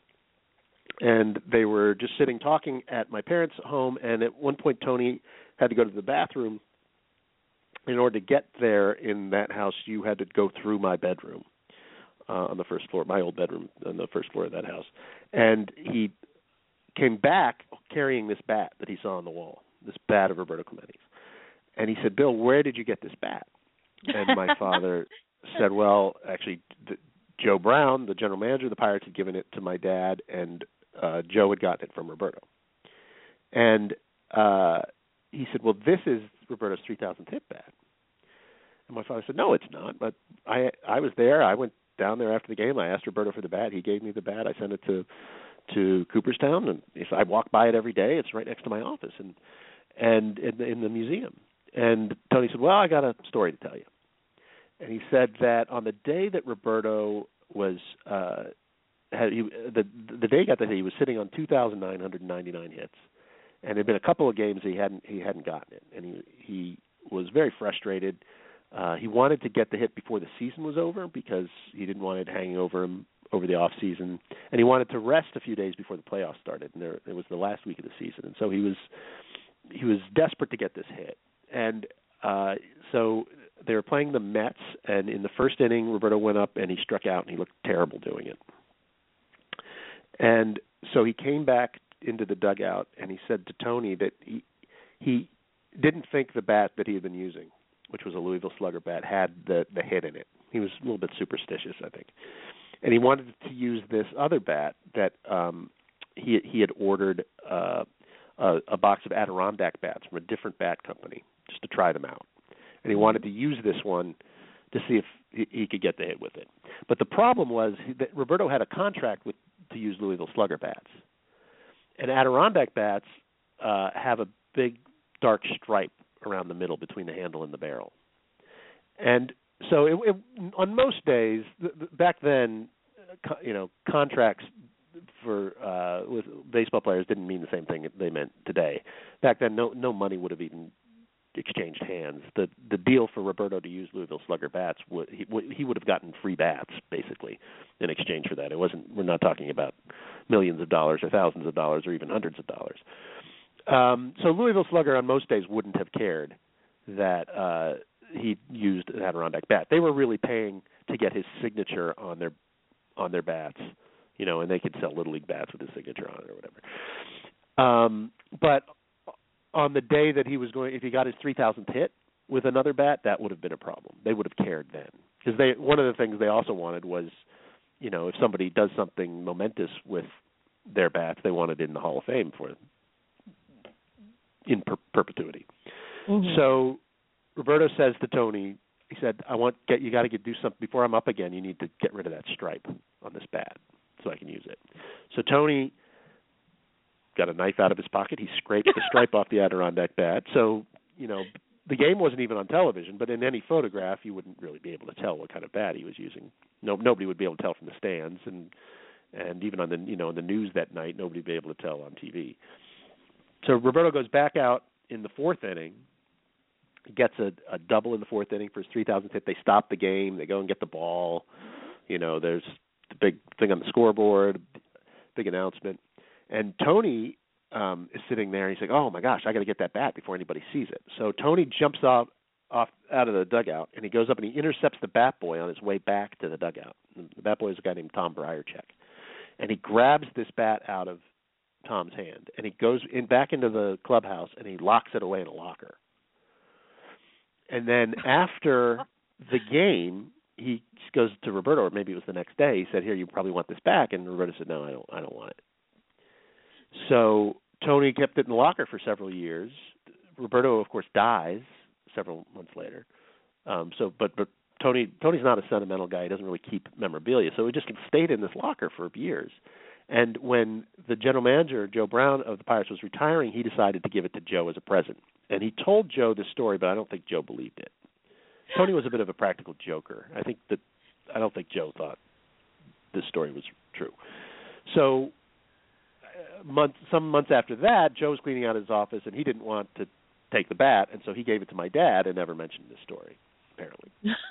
And they were just sitting talking at my parents' home, and at one point Tony had to go to the bathroom. In order to get there in that house, you had to go through my bedroom. Uh, on the first floor, my old bedroom on the first floor of that house. And he came back carrying this bat that he saw on the wall, this bat of Roberto Clementi's. And he said, "Bill, where did you get this bat?" And my father said, well, actually, the, Joe Brown, the general manager of the Pirates, had given it to my dad, and uh, Joe had gotten it from Roberto. And uh, he said, well, this is Roberto's three thousandth hit bat. And my father said, no, it's not. But I I was there. I went down there after the game. I asked Roberto for the bat. He gave me the bat. I sent it to to Cooperstown, and if I walk by it every day, it's right next to my office and and in the, in the museum. And Tony said, well, I got a story to tell you. And he said that on the day that Roberto was uh, had he, the the day he got the hit, he was sitting on two thousand nine hundred ninety-nine hits, and there had been a couple of games he hadn't he hadn't gotten it, and he he was very frustrated. Uh, he wanted to get the hit before the season was over because he didn't want it hanging over him over the off season, and he wanted to rest a few days before the playoffs started. And there, it was the last week of the season, and so he was he was desperate to get this hit. And uh, so they were playing the Mets, and in the first inning, Roberto went up and he struck out, and he looked terrible doing it. And so he came back into the dugout, and he said to Tony that he he didn't think the bat that he had been using, which was a Louisville Slugger bat, had the, the hit in it. He was a little bit superstitious, I think. And he wanted to use this other bat that um, he he had ordered uh, a, a box of Adirondack bats from a different bat company just to try them out. And he wanted to use this one to see if he, he could get the hit with it. But the problem was that Roberto had a contract with to use Louisville Slugger bats. And Adirondack bats uh, have a big dark stripe around the middle between the handle and the barrel. And so it, it, on most days, th- th- back then, uh, you know, contracts for uh, with baseball players didn't mean the same thing they meant today. Back then, no no money would have even exchanged hands. The the deal for Roberto to use Louisville Slugger bats, would, he, he would have gotten free bats, basically, in exchange for that. It wasn't. We're not talking about millions of dollars or thousands of dollars or even hundreds of dollars. Um, so Louisville Slugger on most days wouldn't have cared that uh, he used an Adirondack bat. They were really paying to get his signature on their on their bats, you know, and they could sell Little League bats with his signature on it or whatever. Um, but on the day that he was going, if he got his three thousandth hit with another bat, that would have been a problem. They would have cared then, because they one of the things they also wanted was, you know, if somebody does something momentous with their bats, they wanted it in the Hall of Fame for in per- perpetuity. Mm-hmm. So Roberto says to Tony, he said, "I want get you got to get do something before I'm up again. You need to get rid of that stripe on this bat so I can use it." So Tony got a knife out of his pocket. He scraped the stripe off the Adirondack bat. So, you know, the game wasn't even on television, but in any photograph, you wouldn't really be able to tell what kind of bat he was using. No, nobody would be able to tell from the stands, and and even on the you know in the news that night, nobody would be able to tell on T V. So Roberto goes back out in the fourth inning. He gets a, a double in the fourth inning for his three thousandth hit. They stop the game. They go and get the ball. You know, there's the big thing on the scoreboard, big announcement. And Tony um, is sitting there. And he's like, "Oh my gosh, I got to get that bat before anybody sees it." So Tony jumps off off out of the dugout, and he goes up and he intercepts the bat boy on his way back to the dugout. The bat boy is a guy named Tom Briarcheck, and he grabs this bat out of Tom's hand, and he goes in back into the clubhouse, and he locks it away in a locker. And then after the game, he goes to Roberto, or maybe it was the next day. He said, "Here, you probably want this back." And Roberto said, "No, I don't. I don't want it." So Tony kept it in the locker for several years. Roberto, of course, dies several months later. Um, so, but but Tony Tony's not a sentimental guy. He doesn't really keep memorabilia, so it just stayed in this locker for years. And when the general manager, Joe Brown of the Pirates, was retiring, he decided to give it to Joe as a present. And he told Joe this story, but I don't think Joe believed it. Tony was a bit of a practical joker. I think that I don't think Joe thought this story was true. So, uh, months, some months after that, Joe was cleaning out his office, and he didn't want to take the bat, and so he gave it to my dad and never mentioned this story, apparently.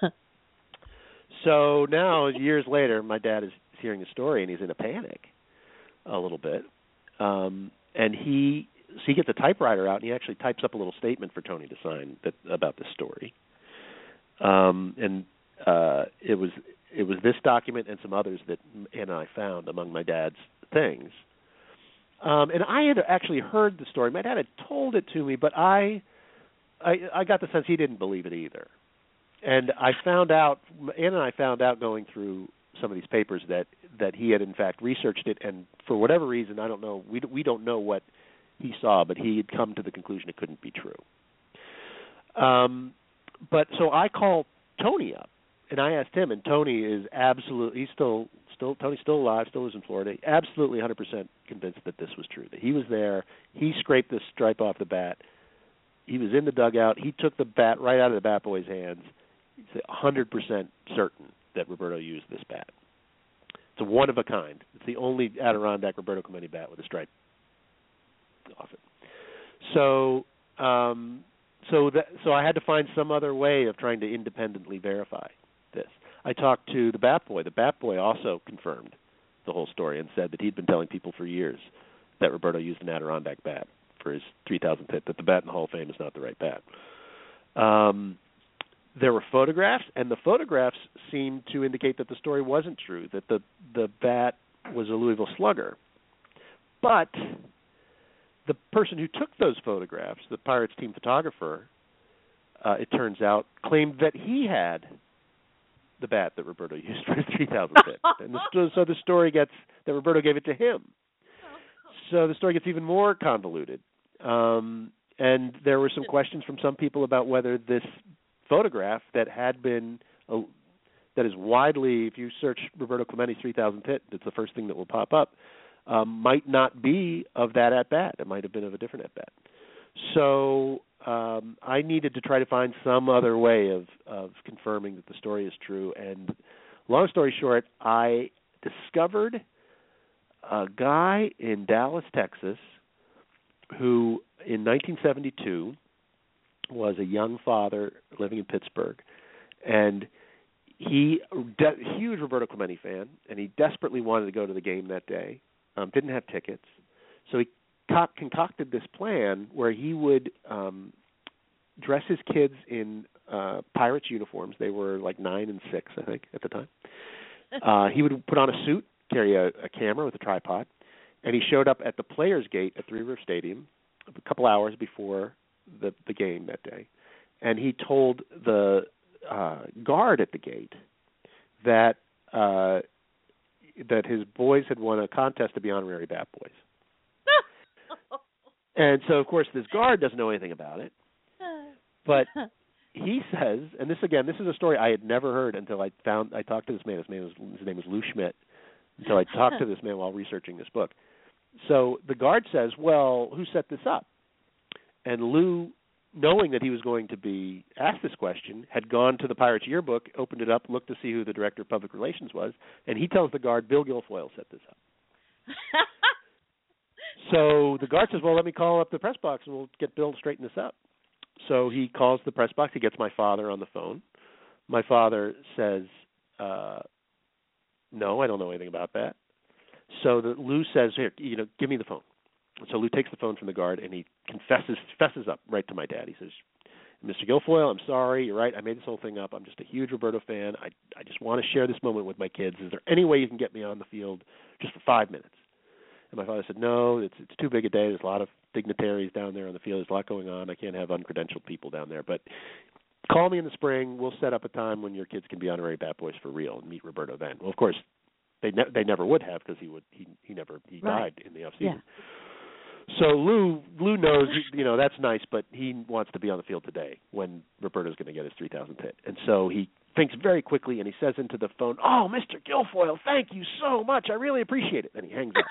So now, years later, my dad is hearing the story, and he's in a panic a little bit. Um, and he so he gets a typewriter out, and he actually types up a little statement for Tony to sign that, about this story. Um, and uh, it was it was this document and some others that Ann and I found among my dad's things. Um, and I had actually heard the story. My dad had told it to me, but I, I I got the sense he didn't believe it either. And I found out, Ann and I found out going through some of these papers that, that he had in fact researched it, and for whatever reason, I don't know, we we don't know what he saw, but he had come to the conclusion it couldn't be true. Um, but so I called Tony up, and I asked him, and Tony is absolutely, he's still, still Tony's still alive, still lives in Florida, absolutely one hundred percent convinced that this was true, that he was there, he scraped this stripe off the bat, he was in the dugout, he took the bat right out of the bat boy's hands, he's one hundred percent certain that Roberto used this bat. It's a one of a kind. It's the only Adirondack Roberto Clemente bat with a stripe off it. So, um, so that so I had to find some other way of trying to independently verify this. I talked to the bat boy. The bat boy also confirmed the whole story and said that he'd been telling people for years that Roberto used an Adirondack bat for his three thousandth hit. That the bat in the Hall of Fame is not the right bat. Um, There were photographs, and the photographs seemed to indicate that the story wasn't true, that the, the bat was a Louisville Slugger. But the person who took those photographs, the Pirates team photographer, uh, it turns out, claimed that he had the bat that Roberto used for his three thousandth hit. And the, so the story gets that Roberto gave it to him. So the story gets even more convoluted. Um, and there were some questions from some people about whether this photograph that had been uh, that is widely, if you search Roberto Clemente's three thousandth hit, it's the first thing that will pop up, um, might not be of that at bat. It might have been of a different at bat. So um, I needed to try to find some other way of, of confirming that the story is true. And long story short, I discovered a guy in Dallas, Texas, who in nineteen seventy-two was a young father living in Pittsburgh, and he, de- huge Roberto Clemente fan, and he desperately wanted to go to the game that day, um, didn't have tickets, so he co- concocted this plan where he would um, dress his kids in uh, Pirates uniforms. They were like nine and six, I think, at the time. Uh, he would put on a suit, carry a, a camera with a tripod, and he showed up at the Players Gate at Three River Stadium a couple hours before the the game that day, and he told the uh, guard at the gate that uh, that his boys had won a contest to be honorary bat boys. And so, of course, this guard doesn't know anything about it, but he says, and this again, this is a story I had never heard until I found I talked to this man. His name was his name was Lou Schmidt. So I talked to this man while researching this book. So the guard says, "Well, who set this up?" And Lou knowing that he was going to be asked this question, had gone to the Pirates yearbook, opened it up, looked to see who the director of public relations was, and he tells the guard, Bill Guilfoyle set this up. So the guard says, well, let me call up the press box and we'll get Bill to straighten this up. So he calls the press box. He gets my father on the phone. My father says, uh, no, I don't know anything about that. So the, Lou says, here, you know, give me the phone. So Lou takes the phone from the guard and he confesses fesses up right to my dad. He says, Mister Guilfoyle, I'm sorry. You're right. I made this whole thing up. I'm just a huge Roberto fan. I, I just want to share this moment with my kids. Is there any way you can get me on the field just for five minutes? And my father said, no, it's it's too big a day. There's a lot of dignitaries down there on the field. There's a lot going on. I can't have uncredentialed people down there. But call me in the spring. We'll set up a time when your kids can be honorary Bat Boys for real and meet Roberto then. Well, of course, they ne- they never would have because he would he he never he right. died in the off season. Yeah. So Lou Lou knows, you know, that's nice, but he wants to be on the field today when Roberto's going to get his three thousandth hit. And so he thinks very quickly and he says into the phone, oh, Mister Guilfoyle, thank you so much. I really appreciate it. And he hangs up.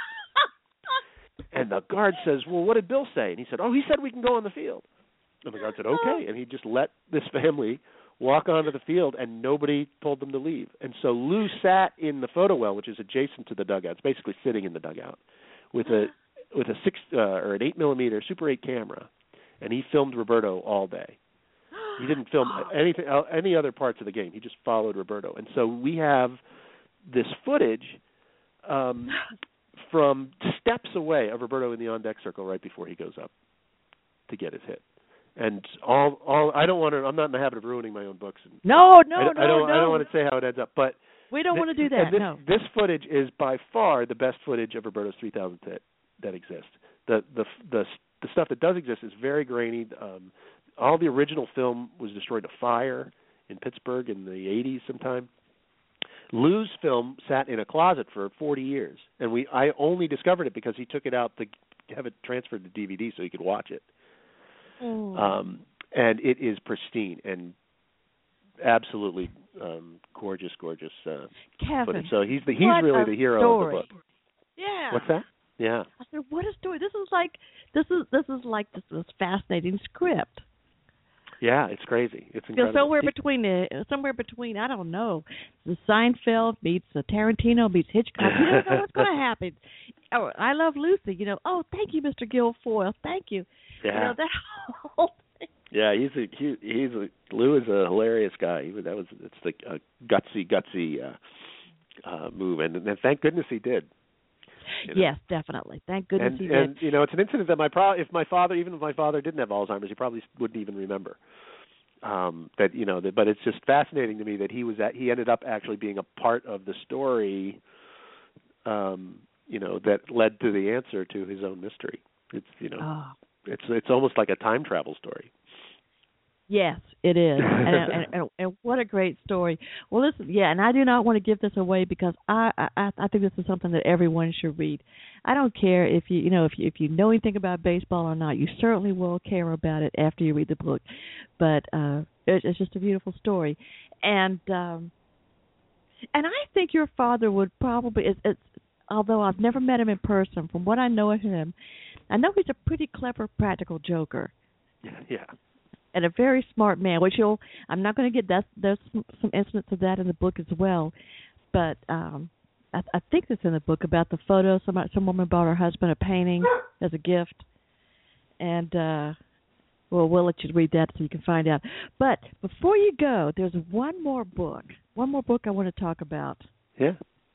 And the guard says, well, what did Bill say? And he said, oh, he said we can go on the field. And the guard said, okay. And he just let this family walk onto the field, and nobody told them to leave. And so Lou sat in the photo well, which is adjacent to the dugout. It's basically sitting in the dugout with a with a six uh, or an eight millimeter Super eight camera, and he filmed Roberto all day. He didn't film anything, any other parts of the game. He just followed Roberto. And so we have this footage um, from steps away of Roberto in the on-deck circle right before he goes up to get his hit. And all, all I don't want to. I'm not in the habit of ruining my own books. And no, no, I, no, I don't. no. I don't want to say how it ends up, but we don't th- want to do that. This, no. This footage is by far the best footage of Roberto's three thousandth hit that exists. The the the the stuff that does exist is very grainy. Um, all the original film was destroyed in a fire in Pittsburgh in the eighties sometime. Lou's film sat in a closet for forty years, and we I only discovered it because he took it out to have it transferred to D V D so he could watch it. Mm. Um, and it is pristine and absolutely um, gorgeous, gorgeous uh, Kevin, footage. So he's the he's what really a the hero story. of the book. Yeah. What's that? Yeah. I said, what a story! This is like this is this is like this, this fascinating script. Yeah, it's crazy. It's Because incredible. somewhere between the somewhere between I don't know, the Seinfeld meets the Tarantino meets Hitchcock. You don't know what's going to happen. Oh, I Love Lucy. You know. Oh, thank you, Mister Guilfoyle. Thank you. Yeah. You know that whole thing. Yeah, he's a he, he's a Lou is a hilarious guy. He, that was it's the uh, gutsy gutsy uh, uh, move, and, and thank goodness he did. You know? Yes, definitely. Thank goodness and, he did. And you know, it's an incident that my pro- if my father, even if my father didn't have Alzheimer's, he probably wouldn't even remember. Um, that you know, that, but it's just fascinating to me that he was at, he ended up actually being a part of the story. Um, you know, that led to the answer to his own mystery. It's you know, oh. it's it's almost like a time travel story. Yes, it is, and, and, and, and what a great story. Well, listen, yeah, and I do not want to give this away because I, I I think this is something that everyone should read. I don't care if you you know if you if you know anything about baseball or not. You certainly will care about it after you read the book. But uh, it, it's just a beautiful story, and um, and I think your father would probably. It's, it's, although I've never met him in person, from what I know of him, I know he's a pretty clever practical joker. Yeah. And a very smart man, which you'll, I'm not going to get that. There's some, some incidents of that in the book as well, but um, I, I think it's in the book about the photo. Some some woman bought her husband a painting as a gift, and uh, well, we'll let you read that so you can find out. But before you go, there's one more book, one more book I want to talk about. Yeah.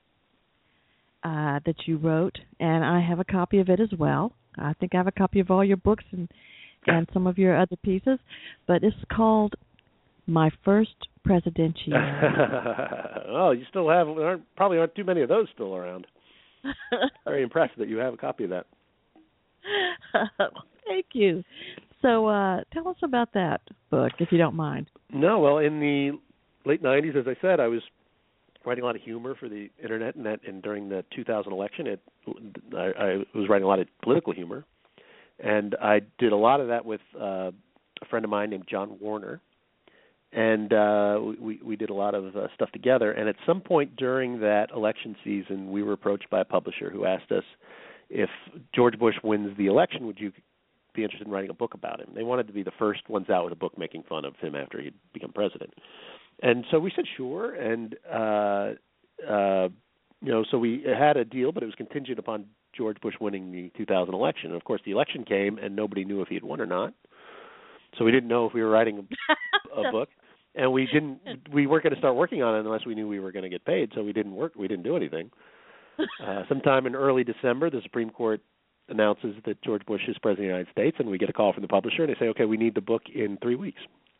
Uh, that you wrote, and I have a copy of it as well. I think I have a copy of all your books and. and some of your other pieces, but it's called My First Presidential. Oh, you still have, there aren't, probably aren't too many of those still around. Very impressed that you have a copy of that. Thank you. So uh, tell us about that book, if you don't mind. No, well, in the late nineties, as I said, I was writing a lot of humor for the Internet, and, that, and during the two thousand election, it, I, I was writing a lot of political humor. And I did a lot of that with uh, a friend of mine named John Warner, and uh, we we did a lot of uh, stuff together. And at some point during that election season, we were approached by a publisher who asked us if George Bush wins the election, would you be interested in writing a book about him. They wanted to be the first ones out with a book making fun of him after he'd become president. And so we said sure, and uh, uh, you know, so we had a deal, but it was contingent upon George Bush winning the two thousand election. And of course, the election came, and nobody knew if he had won or not. So we didn't know if we were writing a, a book, and we didn't. We weren't going to start working on it unless we knew we were going to get paid. So we didn't work. We didn't do anything. Uh, sometime in early December, the Supreme Court announces that George Bush is president of the United States, and we get a call from the publisher, and they say, okay, we need the book in three weeks.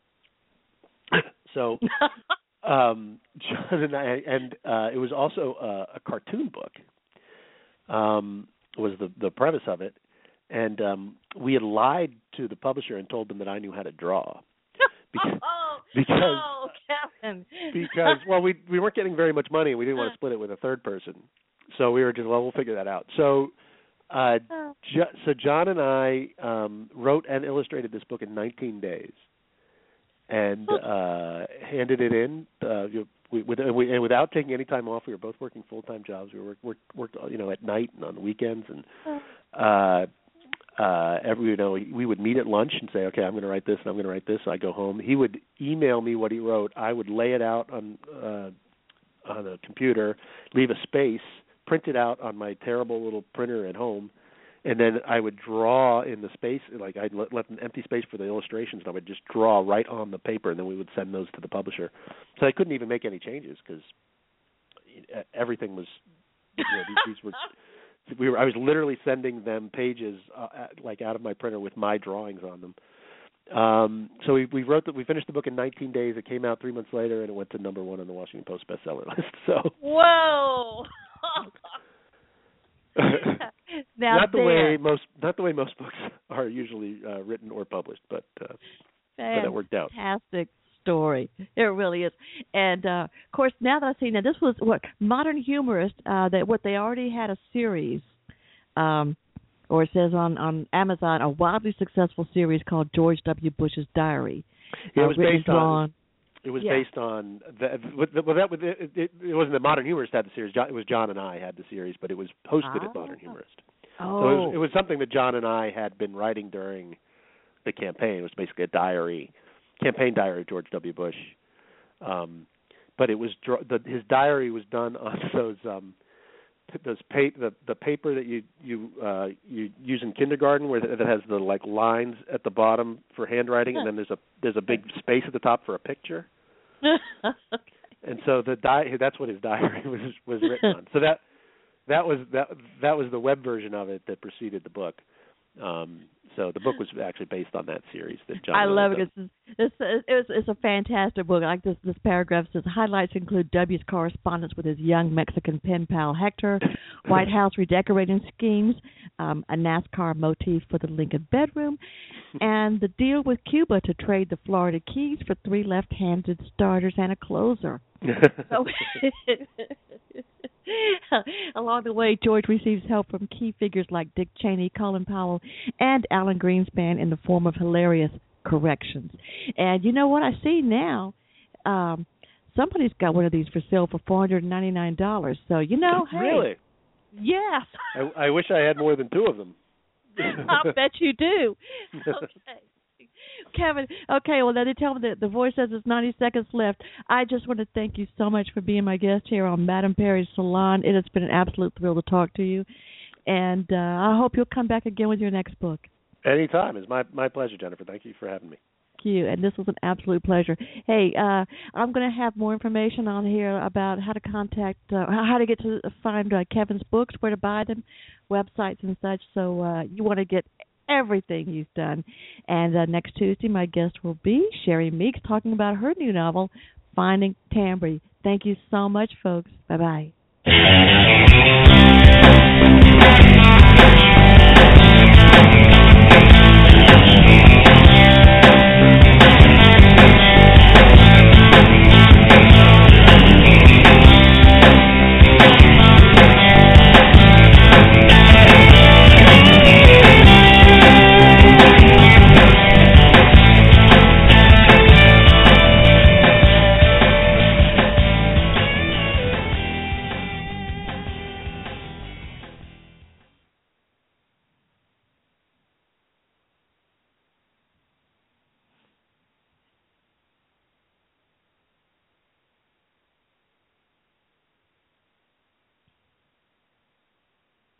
So um, John and I, and uh, it was also a, a cartoon book, um, was the, the premise of it, and um, we had lied to the publisher and told them that I knew how to draw. Because, oh, because, oh, Kevin. because well, we we weren't getting very much money, and we didn't want to split it with a third person. So we were just, well, we'll figure that out. So uh, jo- so John and I um, wrote and illustrated this book in nineteen days and uh, handed it in. Uh, we, with, we, and without taking any time off, we were both working full-time jobs. We worked, worked, worked you know, at night and on the weekends. And uh, uh, every, you know, we would meet at lunch and say, okay, I'm going to write this and I'm going to write this. So I go home. He would email me what he wrote. I would lay it out on uh, on a computer, leave a space, print it out on my terrible little printer at home, and then I would draw in the space, like I'd let, let an empty space for the illustrations, and I would just draw right on the paper, and then we would send those to the publisher. So I couldn't even make any changes because everything was, you know, these, these were, we were, I was literally sending them pages uh, like out of my printer with my drawings on them. Um, so we, we wrote that we finished the book in nineteen days. It came out three months later, and it went to number one on the Washington Post bestseller list. So whoa. Now not the there. way most not the way most books are usually uh, written or published, but uh, but it worked out. Fantastic story. It really is. And uh, of course, now that I see now, this was what Modern Humorist. Uh, that what they already had a series, um, or it says on on Amazon, a wildly successful series called George W. Bush's Diary. It uh, was written, based drawn, on. It was yeah. based on the, well, that it, it, it wasn't the Modern Humorist had the series. It was John and I had the series, but it was hosted oh. at Modern Humorist. Oh. So it was, it was something that John and I had been writing during the campaign. It was basically a diary, campaign diary of George W. Bush. Um, but it was the, his diary was done on those um, those pa- the the paper that you you uh, you use in kindergarten, where that has the like lines at the bottom for handwriting, and then there's a there's a big space at the top for a picture. Okay. And so the di- that's what his diary was was written on. So that that was that that was the web version of it that preceded the book. Um, so the book was actually based on that series that John. I love it. It's, it's, it's, it's, it's a fantastic book. I like this. This paragraph says highlights include W's correspondence with his young Mexican pen pal Hector, White House redecorating schemes, um, a NASCAR motif for the Lincoln bedroom, and the deal with Cuba to trade the Florida Keys for three left-handed starters and a closer. So, along the way, George receives help from key figures like Dick Cheney, Colin Powell, and Alan Greenspan in the form of hilarious corrections. And you know what I see now? Um, somebody's got one of these for sale for four hundred ninety-nine dollars. So, you know, hey. Really? Yes. I, I wish I had more than two of them. I bet you do. Okay. Kevin, okay, well, then they tell me that the voice says it's ninety seconds left. I just want to thank you so much for being my guest here on Madame Perry's Salon. It has been an absolute thrill to talk to you, and uh, I hope you'll come back again with your next book. Anytime. It's my, my pleasure, Jennifer. Thank you for having me. Thank you, and this was an absolute pleasure. Hey, uh, I'm going to have more information on here about how to contact, uh, how to get to find uh, Kevin's books, where to buy them, websites and such, so uh, you want to get everything he's done. And uh, next Tuesday, my guest will be Sherry Meeks talking about her new novel, Finding Tambry. Thank you so much, folks. Bye-bye.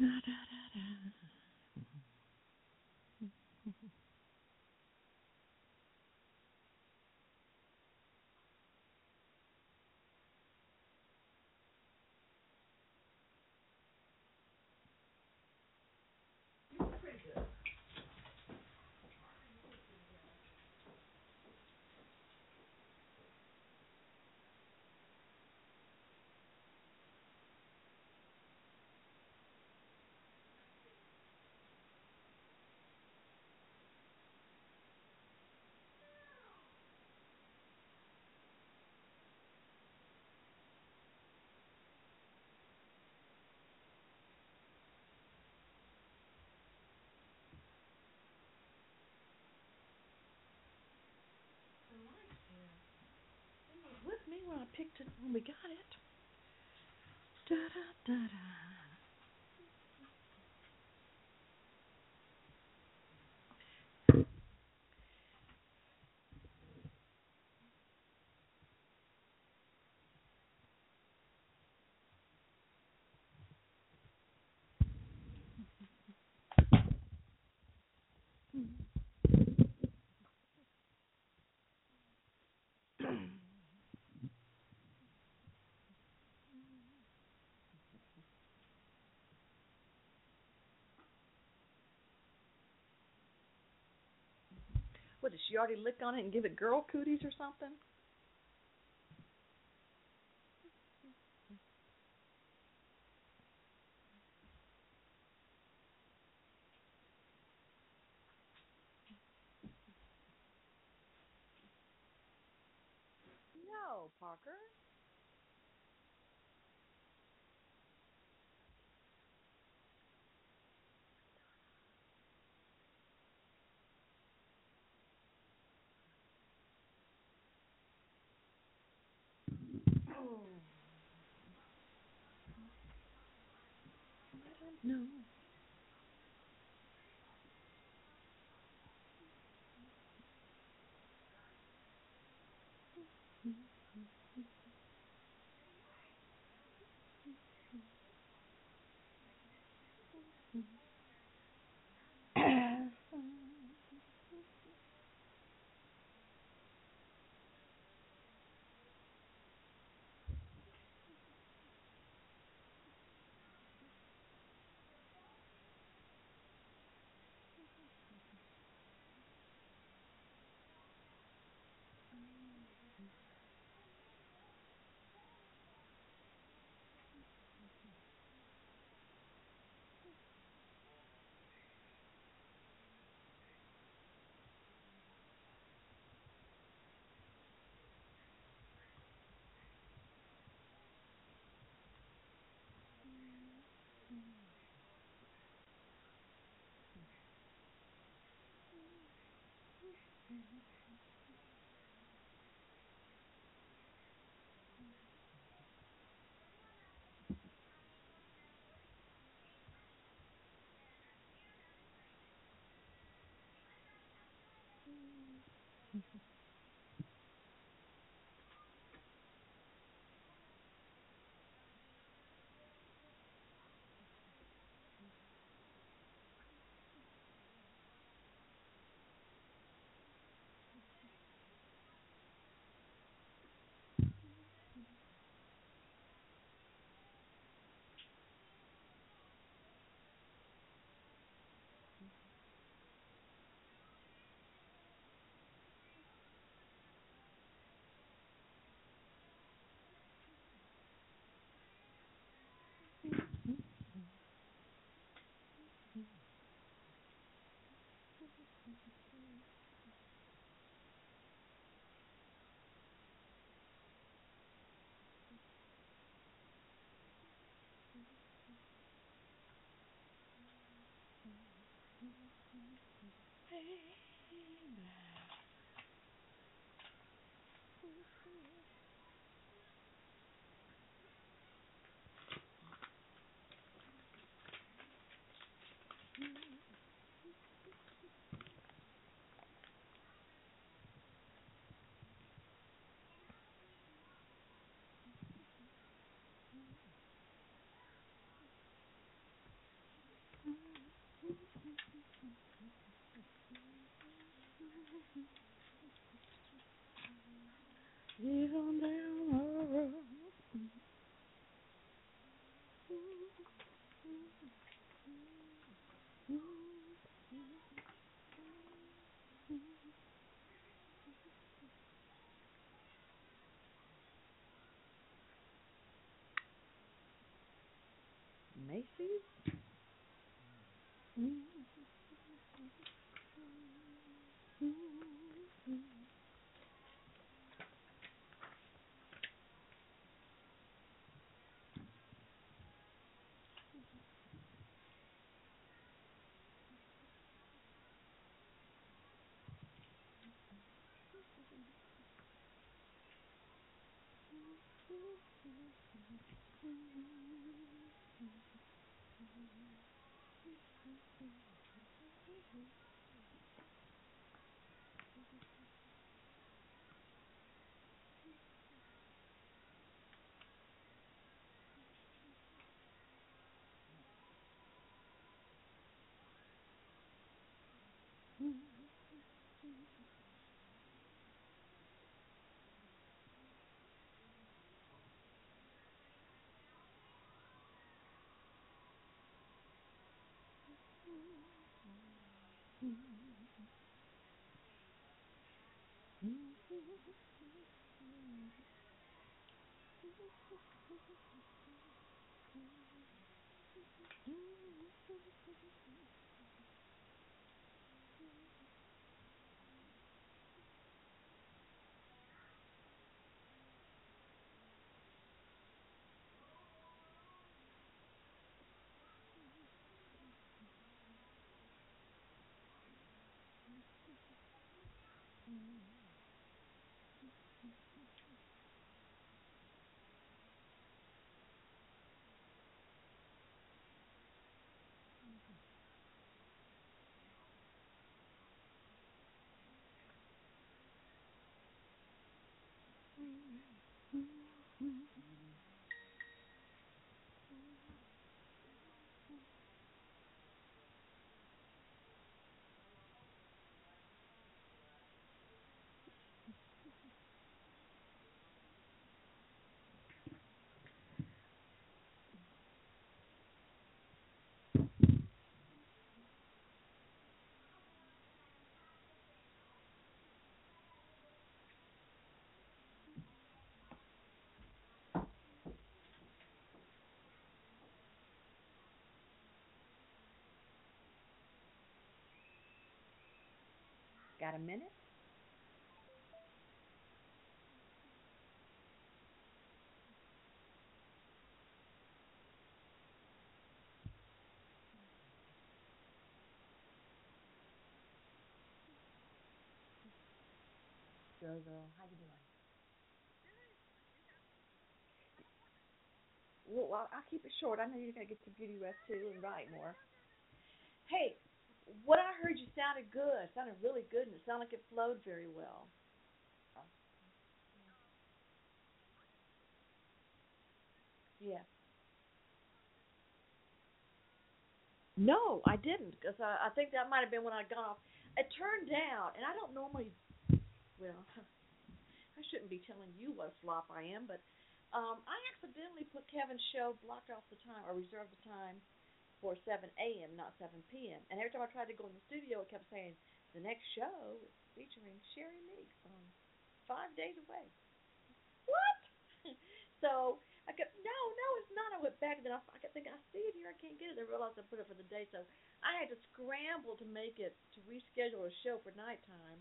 With me when I picked it when we got it. Da da da da. What, did she already lick on it and give it girl cooties or something? No, Parker. Oh, I don't know. Macy's? Mm-hmm. Got a minute? Jojo, how you doing? Well, well, I'll keep it short. I know you're gonna get some beauty rest too and write more. Hey, what I heard you sounded good. Sounded really good, and it sounded like it flowed very well. Oh, yeah. No, I didn't, because I, I think that might have been when I got off. It turned out, and I don't normally. Well, I shouldn't be telling you what a slop I am, but um, I accidentally put Kevin's show blocked off the time or reserved the time for seven a m, not seven p m. And every time I tried to go in the studio, it kept saying the next show is featuring Sherry Meeks on five days away. What? So I kept, no, no, it's not. I went back and then I, I kept thinking, I see it here, I can't get it. I realized I put it for the day, so I had to scramble to make it to reschedule a show for nighttime,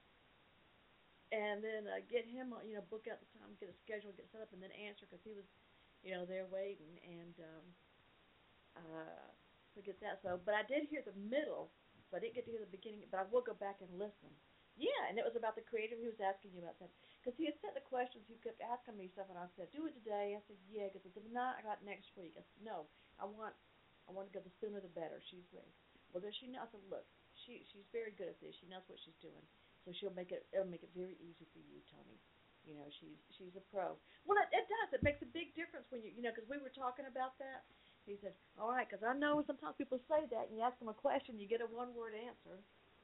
and then uh, get him, uh, you know, book out the time, get a schedule, get set up, and then answer because he was, you know, there waiting, and um, uh, forget that. So, but I did hear the middle, so I didn't get to hear the beginning. But I will go back and listen. Yeah, and it was about the creative. He was asking you about that because he had sent the questions. He kept asking me stuff, and I said, "Do it today." I said, "Yeah," because if not, I got next week. I said, "No, I want, I want to go the sooner the better." She's ready. Well, does she know? I said, "Look, she she's very good at this. She knows what she's doing, so she'll make it. It'll make it very easy for you, Tony. You know, she's she's a pro. Well, it, it does. It makes a big difference when you you know because we were talking about that. He said, "All right," because I know sometimes people say that, and you ask them a question, you get a one-word answer.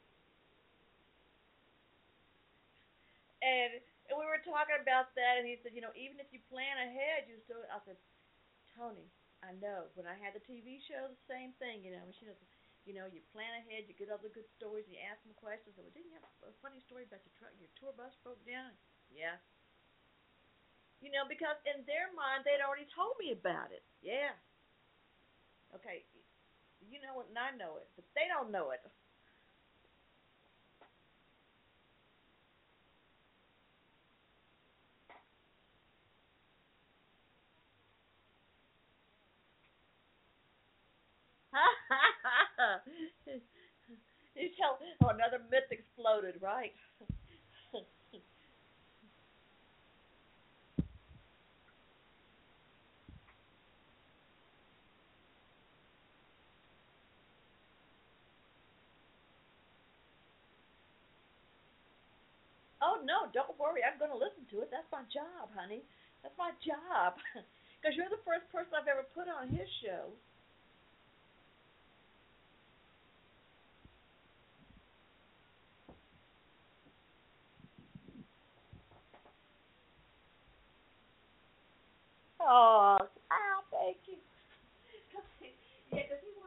And and we were talking about that, and he said, "You know, even if you plan ahead, you still." I said, "Tony, I know. When I had the T V show, the same thing. You know, and she does. You know, you plan ahead, you get other good stories, you ask them questions. Well, didn't you have a funny story about your truck, your tour bus broke down?" Yeah. You know, because in their mind, they'd already told me about it. Yeah. Okay, you know it and I know it, but they don't know it. You tell, oh, another myth exploded, right? Oh no, don't worry. I'm going to listen to it. That's my job, honey. That's my job. Because you're the first person I've ever put on his show. Oh, oh, thank you. Yeah, because he